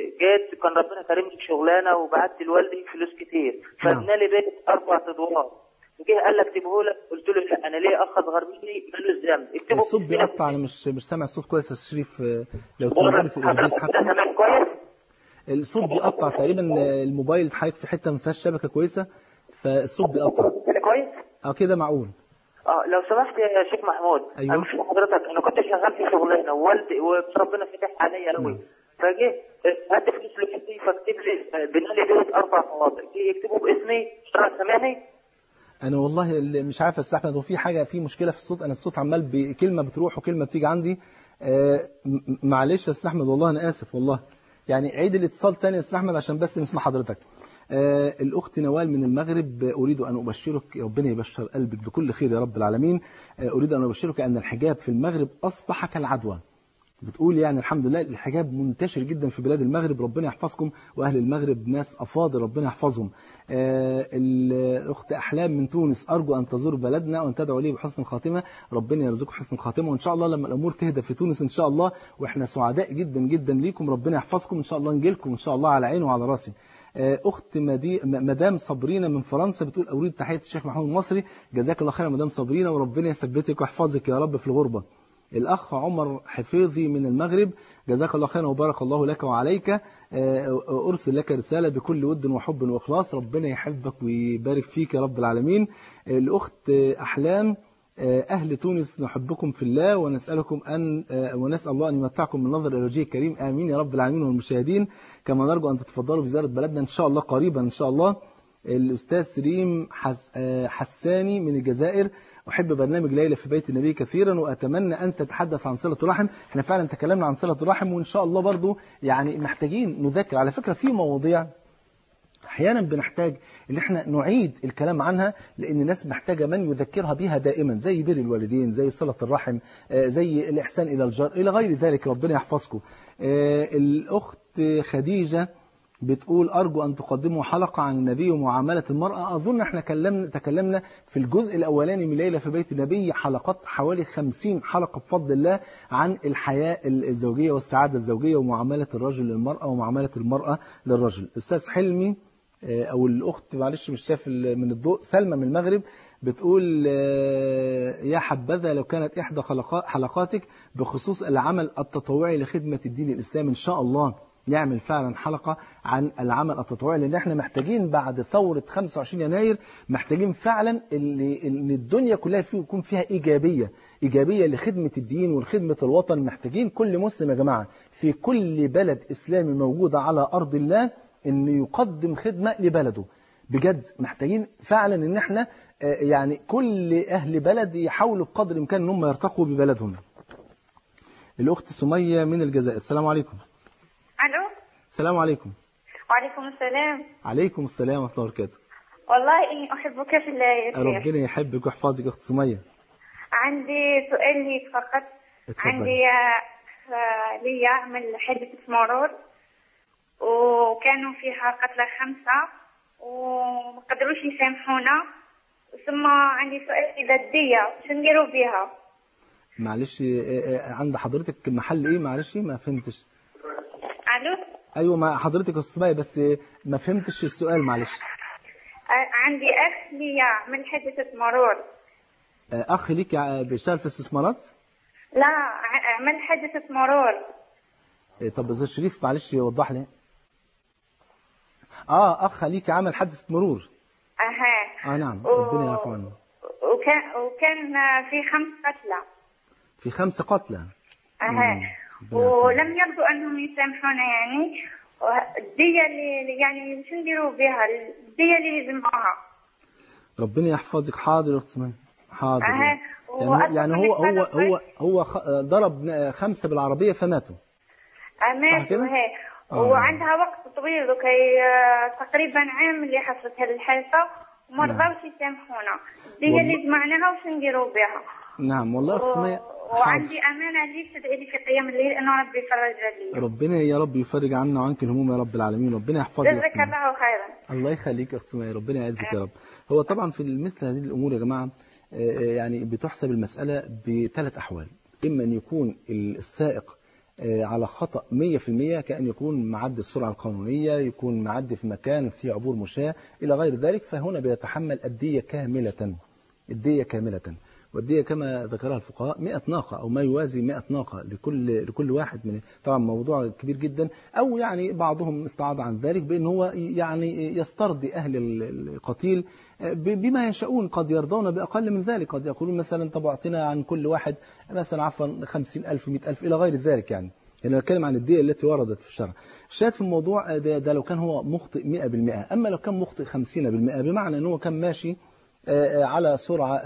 جيت كان ربنا كرمني بشغلانه وبعت لوالدي فلوس كتير، فبنى لي بيت اربع ادوار، جه قال لك اكتبه لك، قلت له لا انا ليه اخ اصغر مني مالوش ذنب اكتبه. الصوت بيقطع، انا مش مش سامع الصوت كويس يا شريف، لو تسمعني في الايربيس حتى. تمام كويس. الصوت بيقطع تقريبا، الموبايل حضرتك في حته ما فيهاش شبكه كويسه فالصوت بيقطع. كويس؟ اه كده معقول. اه لو سمحت يا شيخ محمود. ايوه. انا مش حضرتك، انا كنت شغال في شغلانه ووالدي وربنا فتح عليا قوي، فجه هات فلوس لوالدي فاكتب لي بنى لي بيت اربع مناطق، يكتبوا باسمي. اشتغل سامعني؟ انا والله اللي مش عارف يا استاذ احمد، وفي حاجه في مشكله في الصوت، انا الصوت عمال بكلمه بتروح وكلمه بتيجي عندي. آه معلش يا استاذ احمد والله انا اسف والله، يعني عيد الاتصال تاني يا استاذ احمد عشان بس نسمع حضرتك. آه الاخت نوال من المغرب، اريد ان ابشرك، ربنا يبشر قلبك بكل خير يا رب العالمين. آه اريد ان ابشرك ان الحجاب في المغرب اصبح كالعدوى. بتقول يعني الحمد لله الحجاب منتشر جدا في بلاد المغرب، ربنا يحفظكم، واهل المغرب ناس افاضل ربنا يحفظهم. آه الاخت احلام من تونس، ارجو ان تزور بلدنا وان تدعو لي بحسن الخاتمه، ربنا يرزقكم حسن الخاتمه، وان شاء الله لما الامور تهدى في تونس ان شاء الله، واحنا سعداء جدا جدا ليكم، ربنا يحفظكم ان شاء الله، نجي لكم ان شاء الله على عيني وعلى راسي. اخت مدام صبرينا من فرنسا بتقول اريد تحيه الشيخ محمود المصري، جزاك الله خير يا مدام صبرينا وربنا يثبتك ويحفظك يا رب في الغربه. الأخ عمر حفيظي من المغرب، جزاك الله خيرا وبارك الله لك وعليك، أرسل لك رسالة بكل ود وحب وإخلاص، ربنا يحبك ويبارك فيك يا رب العالمين. الأخت أحلام، أهل تونس نحبكم في الله ونسألكم أن ونسأل الله أن يمتعكم من نظر إلى وجهه الكريم، آمين يا رب العالمين. والمشاهدين كما نرجو أن تتفضلوا بزيارة بلدنا إن شاء الله قريبا إن شاء الله. الأستاذ سليم حساني من الجزائر، أحب برنامج ليلة في بيت النبي كثيرا وأتمنى أن تتحدث عن صلة الرحم. احنا فعلا تكلمنا عن صلة الرحم وإن شاء الله برضو يعني محتاجين نذكر، على فكرة في مواضيع أحيانا بنحتاج ان احنا نعيد الكلام عنها، لأن الناس محتاجة من يذكرها بها دائما، زي بر الوالدين، زي صلة الرحم، زي الإحسان إلى الجار إلى غير ذلك، ربنا يحفظكم. الأخت خديجة بتقول أرجو أن تقدموا حلقة عن النبي ومعاملة المرأة. أظن احنا تكلمنا تكلمنا في الجزء الأولاني من ليلة في بيت النبي حلقات حوالي خمسين حلقة بفضل الله عن الحياة الزوجية والسعادة الزوجية ومعاملة الرجل للمرأة ومعاملة المرأة للرجل. أستاذ حلمي أو الأخت معلش مش شايف من الضوء، سلمى من المغرب بتقول يا حبذا لو كانت إحدى حلقاتك بخصوص العمل التطوعي لخدمة الدين الإسلامي، إن شاء الله نعمل فعلا حلقة عن العمل التطوعي، لأن احنا محتاجين بعد ثورة خمسة وعشرين يناير محتاجين فعلا ان الدنيا كلها فيه يكون فيها إيجابية إيجابية لخدمة الدين ولخدمة الوطن. محتاجين كل مسلم يا جماعة في كل بلد إسلامي موجودة على أرض الله أن يقدم خدمة لبلده. بجد محتاجين فعلا ان احنا يعني كل اهل بلد يحاولوا بقدر الامكان ان هم يرتقوا ببلدهم. الاخت سميه من الجزائر. السلام عليكم. الو. السلام عليكم. وعليكم السلام. عليكم السلام ورحمه الله وبركاته. والله اني احبك في الله يا شيخ. ربنا يحبك ويحفظك اخت سميه. عندي سؤال ليك فقط. اتفضل. عندي آه، لي عمل حادثة مرور وكانوا فيها قتلى خمسة وما قدروش يسامحونا. ثم عندي سؤال إذا الدية شو نديروا بها؟ معلش عند حضرتك محل ايه؟ معلش ما فهمتش. الو. ايوه مع حضرتك يا استاذ بس ما فهمتش السؤال معلش. عندي اخ لي عمل حادثة مرور. اخ ليك بيشتغل في استثمارات؟ لا عمل حادثة مرور. طب استاذ شريف معلش يوضح لي. اه اخ ليك عمل حادثة مرور. اها. اه نعم و... ربنا يعفو عنه. وكان وكان في خمس قتلى. في خمسة قتلى. اها. ولم يرضوا انهم يسامحونا يعني. الدية اللي يعني شو نديروا بها؟ الدية اللي يلزموها. ربنا يحفظك. حاضر يا اخت سمية. حاضر. أه. يعني, يعني هو هو هو هو ضرب خمسة بالعربية فماتوا. صح كده؟ آه. وعندها وقت طويل وكي تقريبا عام اللي حصلت هذه الحادثة وما رضاوش يسامحونا. الدية اللي جمعناها وش نديروا بها؟ نعم والله اخت سمية. وعندي امانه لي تدعي لي في قيام الليل انه ربي يفرج لي. ربنا يا رب يفرج عنا وعنك الهموم يا رب العالمين. ربنا يحفظك. جزاك الله خيرا. الله يخليك يا اخت سمية. ربنا يعزك يا رب. هو طبعا في مثل هذه الامور يا جماعه يعني بتحسب المساله بثلاث احوال. اما ان يكون السائق على خطأ مية في المية كأن يكون معدي السرعة القانونية، يكون معدي في مكان فيه عبور مشاة إلى غير ذلك، فهنا بيتحمل الدية كاملة. الدية كاملة. والدية كما ذكرها الفقهاء مئة ناقة أو ما يوازي مئة ناقة لكل لكل واحد من. طبعا موضوع كبير جدا. أو يعني بعضهم استعاض عن ذلك بأن هو يعني يسترضي أهل القتيل بما يشاءون. قد يرضون بأقل من ذلك. قد يقولون مثلا طب اعطينا عن كل واحد مثلا عفوا خمسين ألف مئة ألف إلى غير ذلك. يعني يعني نتكلم عن الدية التي وردت في الشرع. الشاهد في الموضوع ده, ده لو كان هو مخطئ مئة بالمئة. أما لو كان مخطئ خمسين بالمئة بمعنى أنه كان ماشي على سرعة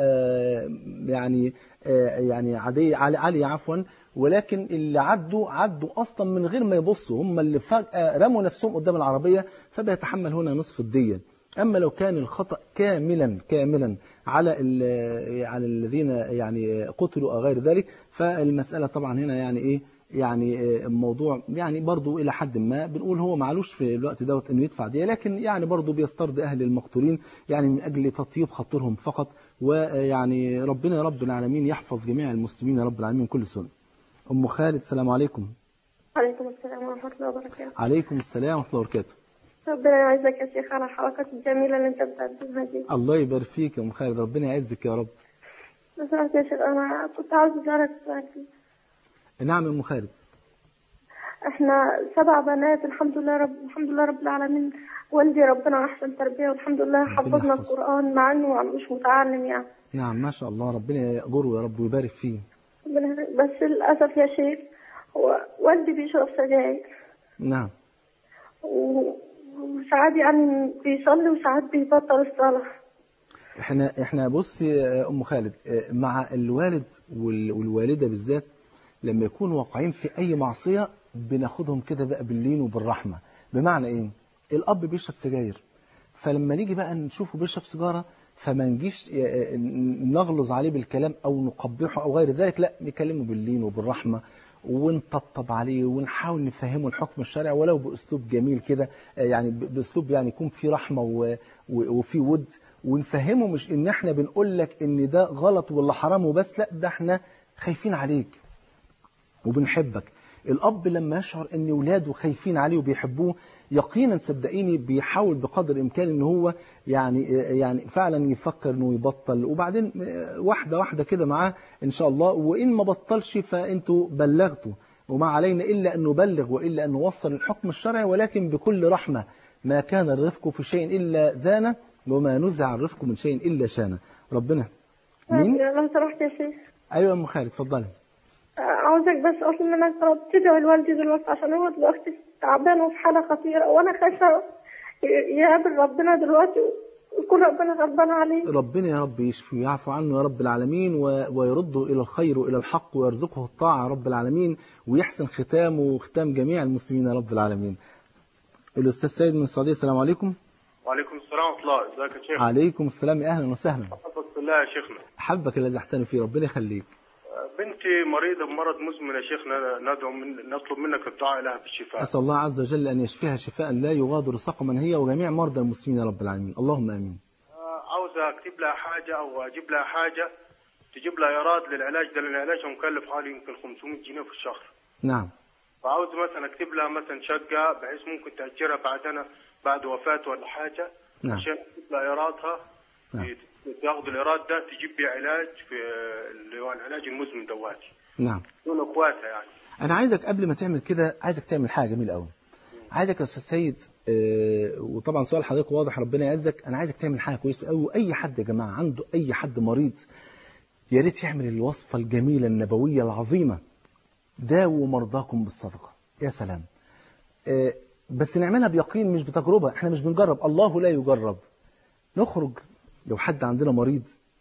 يعني يعني عادية عالية عفوا، ولكن اللي عدوا عدوا أصلا من غير ما يبصوا، هم اللي فجأة رموا نفسهم قدام العربية، فبيتحمل هنا نصف الدية. أما لو كان الخطأ كاملا كاملا على على الذين يعني قتلوا أو غير ذلك، فالمسألة طبعا هنا يعني إيه يعني الموضوع يعني برضو إلى حد ما بنقول هو معلوش في الوقت دوت إنه يدفع دية، لكن يعني برضو بيسترضي أهل المقتولين يعني من أجل تطيب خاطرهم فقط. ويعني ربنا رب العالمين يحفظ جميع المسلمين يا رب العالمين كل سنة. أم خالد السلام عليكم. عليكم السلام ورحمة الله وبركاته. عليكم السلام ورحمة الله وبركاته. ربنا يعزك يا شيخ على الحركات الجميلة اللي أنت بتقدمها دي. الله يبارك فيك يا أم خالد. ربنا يعزك يا رب. بس يا شيخ أنا كنت عاوز أسألك سؤال. نعم يا أم خالد. احنا سبع بنات الحمد لله رب الحمد لله رب العالمين. والدي ربنا احسن تربيه والحمد لله حفظنا القرآن مع انه مش متعلم يعني. نعم ما شاء الله. ربنا يأجره يا رب ويبارك فيه. بس للاسف يا شيخ هو والدي بيشرب سجاير. نعم. وساعات يعني بيصلي وساعات بيبطل الصلاة. احنا احنا بصي يا ام خالد مع الوالد والوالده بالذات لما يكونوا واقعين في اي معصيه بناخدهم كده بقى باللين وبالرحمه. بمعنى ايه؟ الاب بيشرب سجاير، فلما نيجي بقى نشوفه بيشرب سيجاره فما نجيش نغلظ عليه بالكلام او نقبحه او غير ذلك، لا نكلمه باللين وبالرحمه ونطبطب عليه ونحاول نفهمه الحكم الشرعي ولو باسلوب جميل كده، يعني باسلوب يعني يكون فيه رحمه وفيه ود، ونفهمه مش ان احنا بنقول لك ان ده غلط ولا حرام وبس، لا ده احنا خايفين عليك وبنحبك. الاب لما يشعر ان اولاده خايفين عليه وبيحبوه يقينا صدقيني بيحاول بقدر الامكان ان هو يعني يعني فعلا يفكر انه يبطل، وبعدين واحده واحده كده معاه ان شاء الله. وان ما بطلش فانتوا بلغتوا وما علينا الا ان نبلغ والا ان نوصل الحكم الشرعي، ولكن بكل رحمه. ما كان الرفق في شيء الا زانه وما نزع الرفق من شيء الا شانه. ربنا مين؟ لو سمحت يا شيخ. ايوه يا ام خالد اتفضلي. عاوزك بس اصلا انا تدعي لوالدي دلوقتي عشان هو دلوقتي تعبان وفي حاله خطيره، وانا خايفه يقابل ربنا دلوقتي ويكون ربنا غضبان عليه. ربنا يا رب يشفي ويعفو عنه يا رب العالمين، و... ويرده إلى الخير وإلى الحق ويرزقه الطاعة يا رب العالمين، ويحسن ختامه وختام جميع المسلمين يا رب العالمين. الأستاذ سيد من السعودية، السلام عليكم. وعليكم السلام ورحمة الله. ازيك يا شيخ؟ عليكم السلام، أهلا وسهلا. حفظك الله يا شيخنا. حبك الذي احتني فيه، ربنا يخليك. بنتي مريضة بمرض مزمن يا شيخنا، ندعو من نطلب منك الدعاء لها بالشفاء. أسأل الله عز وجل أن يشفيها شفاء لا يغادر سقما هي وجميع مرضى المسلمين يا رب العالمين، اللهم آمين. عاوزة أكتب لها حاجة أو أجيب لها حاجة تجيب لها إيراد للعلاج ده، لأن علاجها مكلف حوالي يمكن خمسمائة جنيه في الشهر. نعم. فعاوز مثلا أكتب لها مثلا شقة بحيث ممكن تأجرها بعدنا بعد وفاة ولا حاجة. نعم. عشان تجيب لها إيرادها. نعم. تاخذ الإيراد ده تجيب بيه علاج في اللي هو العلاج المزمن دواتي. نعم. دون اخواتها يعني. أنا عايزك قبل ما تعمل كده، عايزك تعمل حاجة جميلة قوي. عايزك يا أستاذ سيد، آه وطبعا سؤال حضرتك واضح، ربنا يعزك. أنا عايزك تعمل حاجة كويسة قوي. أي حد يا جماعة عنده أي حد مريض يا ريت يعمل الوصفة الجميلة النبوية العظيمة، داووا مرضاكم بالصدقة. يا سلام. آه بس نعملها بيقين مش بتجربة، احنا مش بنجرب، الله لا يجرب. نخرج لو حد عندنا مريض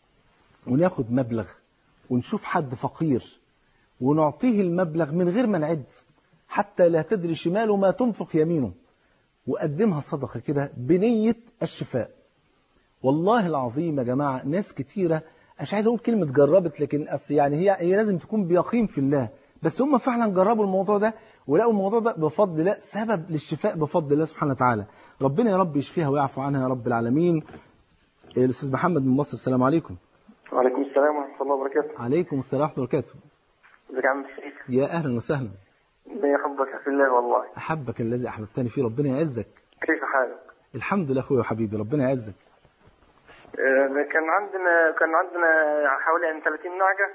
وناخد مبلغ ونشوف حد فقير ونعطيه المبلغ من غير ما نعد، حتى لا تدري شماله ما تنفق يمينه، وقدمها صدقة كده بنية الشفاء. والله العظيم يا جماعة ناس كتيرة، مش عايز أقول كلمة جربت، لكن أصل يعني هي هي لازم تكون بيقين في الله، بس هم فعلا جربوا الموضوع ده ولقوا الموضوع ده بفضل الله سبب للشفاء بفضل الله سبحانه وتعالى. ربنا يا رب يشفيها ويعفو عنها يا رب العالمين. الأستاذ محمد من مصر، السلام عليكم. وعليكم السلام ورحمة الله وبركاته. عليكم السلام ورحمة الله وبركاته. ازيك يا عم الشيخ؟ يا أهلا وسهلا. بيحبك في الله والله. أحبك الذي أحببتني فيه، ربنا يعزك. كيف حالك؟ الحمد لله أخوي وحبيبي، ربنا يعزك. آه كان عندنا كان عندنا حوالي ثلاثين نعجة،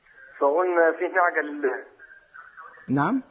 فقلنا في نعجة لله. نعم.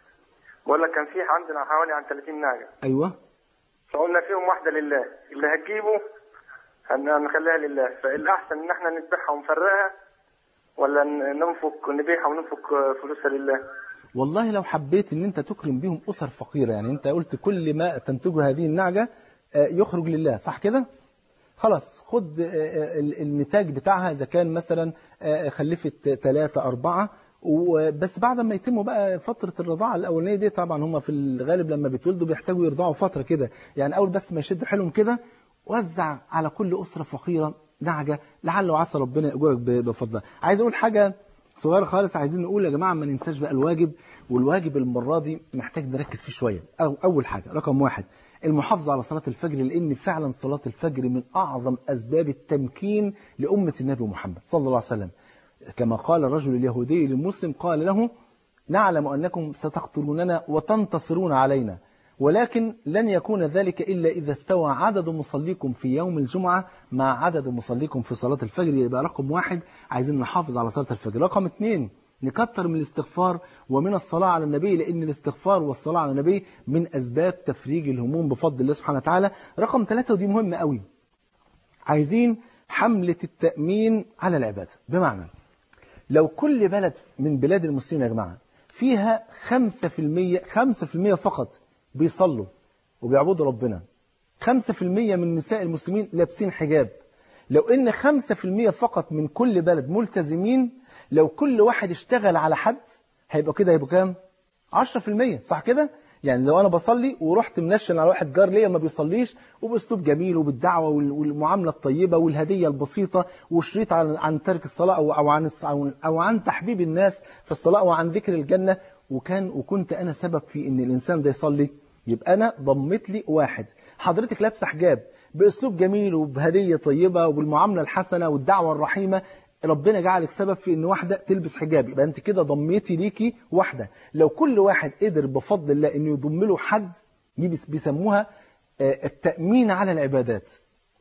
ولا كان في عندنا حوالي عن ثلاثين نعجة. أيوة. فقلنا فيهم واحدة لله، اللي هتجيبه هنخليها لله، فالأحسن إن احنا نذبحها ونفرقها ولا ننفق نبيعها وننفق فلوسها لله؟ والله لو حبيت ان انت تكرم بيهم اسر فقيره، يعني انت قلت كل ما تنتجه هذه النعجه يخرج لله، صح كده؟ خلاص خد النتاج بتاعها، اذا كان مثلا خلفت ثلاثة أربعة، وبس بعد ما يتموا بقى فترة الرضاعة الأولانية دي، طبعا هم في الغالب لما بيتولدوا بيحتاجوا يرضعوا فترة كده، يعني أول بس ما يشدوا حيلهم كده، وزع على كل أسرة فقيرة نعجة لعل وعسى ربنا يأجرك بفضله. عايز أقول حاجة صغيرة خالص، عايزين نقول يا جماعة ما ننساش بقى الواجب، والواجب المرة دي محتاج نركز فيه شوية. أو أول حاجة رقم واحد المحافظة على صلاة الفجر، لأن فعلا صلاة الفجر من أعظم أسباب التمكين لأمة النبي محمد صلى الله عليه وسلم. كما قال الرجل اليهودي للمسلم، قال له: نعلم أنكم ستقتلوننا وتنتصرون علينا، ولكن لن يكون ذلك إلا إذا استوى عدد مصليكم في يوم الجمعة مع عدد مصليكم في صلاة الفجر. يبقى رقم واحد عايزين نحافظ على صلاة الفجر. رقم اثنين نكتر من الاستغفار ومن الصلاة على النبي، لأن الاستغفار والصلاة على النبي من أسباب تفريج الهموم بفضل الله سبحانه وتعالى. رقم ثلاثة ودي مهمة قوي، عايزين حملة التأمين على العبادة. بمعنى لو كل بلد من بلاد المسلمين يا جماعة فيها خمسة في المية خمسة في المية فقط بيصلوا وبيعبدوا ربنا، خمسة في المية من نساء المسلمين لابسين حجاب، لو ان خمسة في المية فقط من كل بلد ملتزمين، لو كل واحد اشتغل على حد هيبقى كده، هيبقى كام؟ عشرة في المية، صح كده؟ يعني لو انا بصلي ورحت منشن على واحد جار ليا ما بيصليش، وباسلوب جميل وبالدعوه والمعامله الطيبه والهديه البسيطه وشريط عن عن ترك الصلاه او او عن او عن تحبيب الناس في الصلاه وعن ذكر الجنه، وكان وكنت انا سبب في ان الانسان ده يصلي، يبقى انا ضمت لي واحد. حضرتك لابسه حجاب باسلوب جميل وبهديه طيبه وبالمعامله الحسنه والدعوه الرحيمه، ربنا جعلك سبب في ان واحده تلبس حجاب، يبقى انت كده ضميتي ليكي واحده. لو كل واحد قدر بفضل الله انه يضم له حد، دي بيسموها التأمين على العبادات.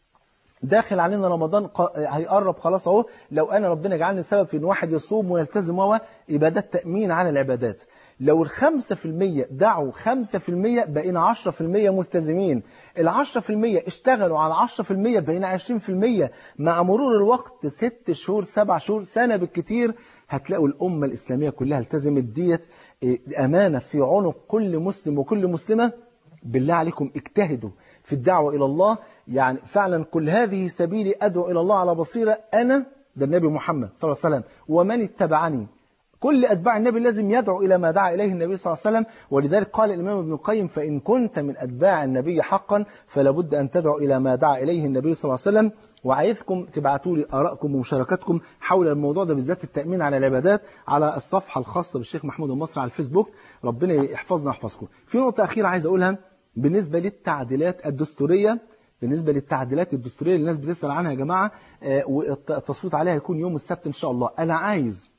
داخل علينا رمضان هيقرب خلاص اهو، لو انا ربنا جعلني سبب في ان واحد يصوم ويلتزم هو، يبقى ده التأمين على العبادات. لو الخمسة في المية دعوا خمسة في المية بقينا عشرة في المية ملتزمين، العشرة في المية اشتغلوا على عشرة في المية بقينا عشرين في المية. مع مرور الوقت ست شهور سبع شهور سنة بالكتير هتلاقوا الأمة الإسلامية كلها التزمت. ديت أمانة في عنق كل مسلم وكل مسلمة بالله عليكم اجتهدوا في الدعوة إلى الله. يعني فعلا كل هذه سبيلي أدعو إلى الله على بصيرة، أنا ده النبي محمد صلى الله عليه وسلم ومن اتبعني. كل أتباع النبي لازم يدعو إلى ما دعا إليه النبي صلى الله عليه وسلم. ولذلك قال الإمام ابن القيم: فإن كنت من أتباع النبي حقا فلا بد أن تدعو إلى ما دعا إليه النبي صلى الله عليه وسلم. وعايزكم تبعتوا لي آرائكم ومشاركاتكم حول الموضوع ده بالذات، التأمين على العبادات، على الصفحة الخاصة بالشيخ محمود المصري على الفيسبوك. ربنا يحفظنا ويحفظكم. في نقطة أخيرة عايز أقولها بالنسبة للتعديلات الدستورية. بالنسبة للتعديلات الدستورية اللي الناس بتسأل عنها يا جماعة، والتصويت عليها هيكون يوم السبت إن شاء الله. أنا عايز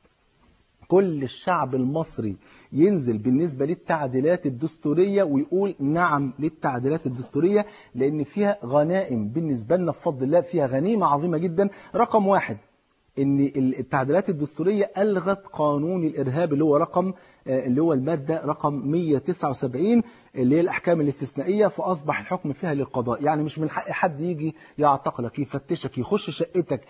كل الشعب المصري ينزل بالنسبة للتعديلات الدستورية ويقول نعم للتعديلات الدستورية، لأن فيها غنائم بالنسبة لنا بفضل الله، فيها غنيمة عظيمة جدا. رقم واحد، ان التعديلات الدستورية ألغت قانون الإرهاب اللي هو رقم اللي هو المادة رقم مئة وتسعة وسبعين اللي هي الأحكام الاستثنائية، فأصبح الحكم فيها للقضاء. يعني مش من حق حد يجي يعتقلك، يفتشك، يخش شقتك،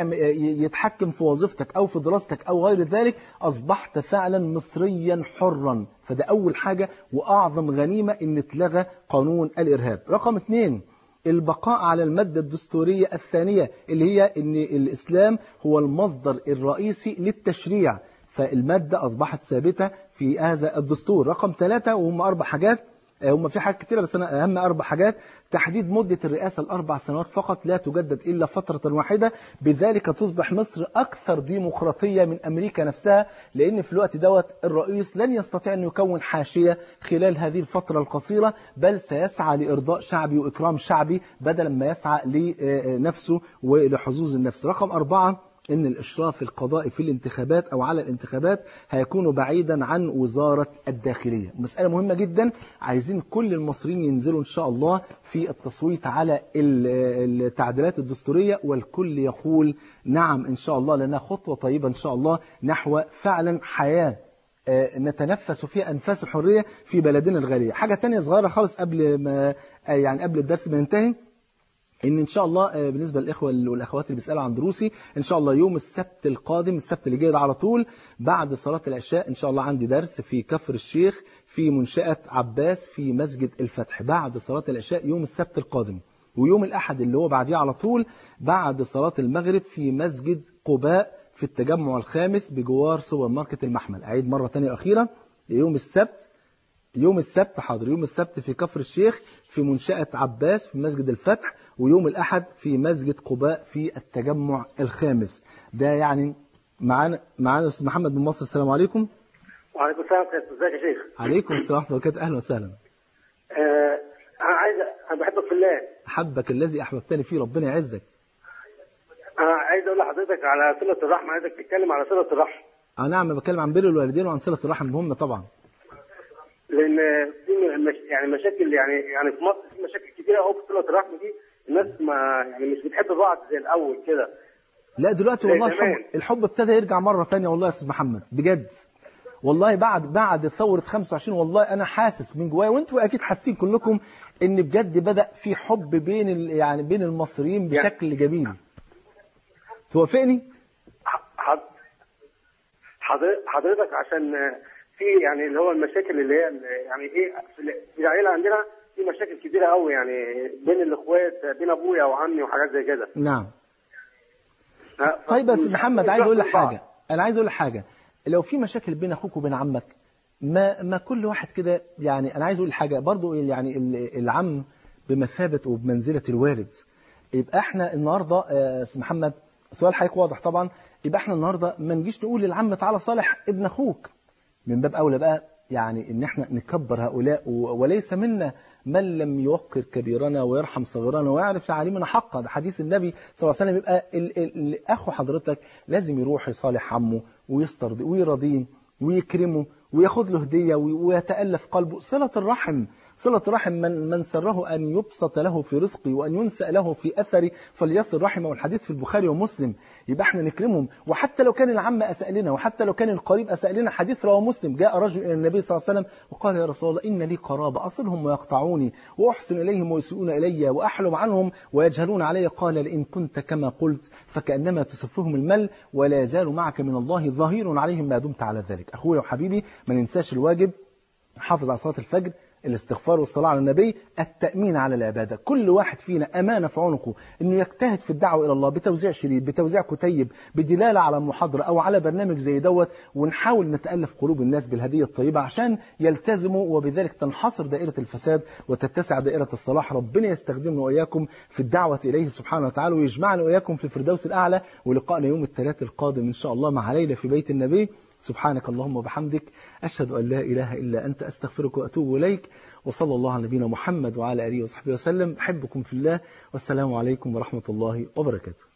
يتحكم في وظيفتك أو في دراستك أو غير ذلك. أصبحت فعلا مصريا حرا. فده أول حاجة وأعظم غنيمة إن اتلغى قانون الإرهاب. رقم اثنين، البقاء على المادة الدستورية الثانية اللي هي إن الإسلام هو المصدر الرئيسي للتشريع، فالمادة أصبحت ثابتة في هذا الدستور. رقم ثلاثة، وهم أربع حاجات، هم في حاجات كتيرة بس أنا أهم أربع حاجات: تحديد مدة الرئاسة الأربع سنوات فقط لا تجدد إلا فترة واحدة، بذلك تصبح مصر أكثر ديمقراطية من أمريكا نفسها، لأن في الوقت دوت الرئيس لن يستطيع أن يكون حاشية خلال هذه الفترة القصيرة، بل سيسعى لإرضاء شعبي وإكرام شعبي بدلا ما يسعى لنفسه ولحظوظ النفس. رقم أربعة، إن الإشراف القضائي في الانتخابات أو على الانتخابات هيكون بعيدا عن وزارة الداخلية. مسألة مهمة جدا، عايزين كل المصريين ينزلوا إن شاء الله في التصويت على التعديلات الدستورية، والكل يقول نعم إن شاء الله، لأنها خطوة طيبة إن شاء الله نحو فعلا حياة نتنفس فيها أنفاس الحرية في بلدنا الغالية. حاجة تانية صغيرة خالص قبل ما يعني قبل الدرس ما ينتهي، إن إن شاء الله بالنسبة للإخوة والأخوات اللي بيسألوا عن دروسي، إن شاء الله يوم السبت القادم، السبت اللي جاي ده على طول بعد صلاة العشاء، إن شاء الله عندي درس في كفر الشيخ في منشأة عباس في مسجد الفتح بعد صلاة العشاء يوم السبت القادم. ويوم الأحد اللي هو بعديه على طول بعد صلاة المغرب في مسجد قباء في التجمع الخامس بجوار سوبر ماركت المحمل. أعيد مرة تانية أخيرة، يوم السبت يوم السبت حاضر يوم السبت في كفر الشيخ في منشأة عباس في مسجد الفتح، ويوم الأحد في مسجد قباء في التجمع الخامس. ده يعني معانا معانا أستاذ محمد من مصر. السلام عليكم. وعليكم السلام. ازيك يا شيخ؟ عليكم السلام ورحمة الله وبركاته. أهلا وسهلا. آه أنا عايز أنا بحبك في الله. أحبك الذي أحببتني فيه، ربنا يعزك. أنا عايز أقول لحضرتك على صلة الرحم، عايزك تتكلم على صلة الرحم. أه نعم، بتكلم عن بر الوالدين وعن صلة الرحم، مهمة طبعا. لأن في مش يعني مشاكل يعني يعني في مصر في مشاكل كتيرة قوي في صلة الرحم دي، الناس ما يعني مش بتحب بعض زي الأول كده. لا دلوقتي والله الحب الحب ابتدى يرجع مرة ثانية والله يا أستاذ محمد بجد. والله بعد بعد ثورة خمسة وعشرين والله أنا حاسس من جوايا، وأنتوا أكيد حاسين كلكم، إن بجد بدأ في حب بين يعني بين المصريين بشكل يعني جميل. توافقني؟ حضرتك عشان في يعني اللي هو المشاكل اللي هي يعني ايه في العائله عندنا في مشاكل كبيره قوي يعني بين الاخوات، بين ابويا وعمي وحاجات زي كده. نعم. طيب يا استاذ محمد، عايز اقول لك حاجه انا عايز اقول لك حاجه لو في مشاكل بين اخوك وبين عمك، ما ما كل واحد كده يعني. انا عايز اقول حاجه برضو، يعني العم بمثابه وبمنزله الوالد. يبقى احنا النهارده يا استاذ محمد، سؤال حضرتك واضح طبعا، يبقى احنا النهارده ما نجيش نقول للعم تعالى صالح ابن اخوك. من باب اولى بقى يعني ان احنا نكبر هؤلاء، وليس منا من لم يوقر كبيرنا ويرحم صغيرنا ويعرف تعاليمنا حقا. ده حديث النبي صلى الله عليه وسلم. يبقى الاخو حضرتك لازم يروح يصالح عمه ويسترضي ويرضيه ويكرمه وياخد له هديه ويتالف قلبه. صله الرحم صلة الرحم من من سره أن يبسط له في رزقه وأن ينسأ له في أثره فليصل رحمه، والحديث في البخاري ومسلم. يبقى احنا نكرمهم، وحتى لو كان العم أساء لنا وحتى لو كان القريب أساء لنا. حديث رواه مسلم، جاء رجل إلى النبي صلى الله عليه وسلم وقال يا رسول الله إن لي قرابة أصلهم ويقطعوني وأحسن إليهم ويسيئون إلي وأحلم عنهم ويجهلون علي. قال لئن كنت كما قلت فكأنما تسفهم المل ولا يزال معك من الله ظهير عليهم ما دمت على ذلك. أخويا وحبيبي ما ننساش الواجب، حافظ على صلاة الفجر، الاستغفار والصلاة على النبي، التأمين على العبادة. كل واحد فينا أمانة في عنقه إنه يجتهد في الدعوة إلى الله بتوزيع شريط، بتوزيع كتيب، بدلالة على محاضرة أو على برنامج زي دوت، ونحاول نتألف قلوب الناس بالهدية الطيبة عشان يلتزموا، وبذلك تنحصر دائرة الفساد وتتسع دائرة الصلاح. ربنا يستخدمنا وإياكم في الدعوة إليه سبحانه وتعالى، ويجمعنا وإياكم في الفردوس الأعلى. ولقائنا يوم الثلاث القادم إن شاء الله مع ليلة في بيت النبي. سبحانك اللهم وبحمدك، أشهد أن لا إله إلا أنت، أستغفرك وأتوب إليك. وصلى الله على نبينا محمد وعلى آله وصحبه وسلم. أحبكم في الله، والسلام عليكم ورحمة الله وبركاته.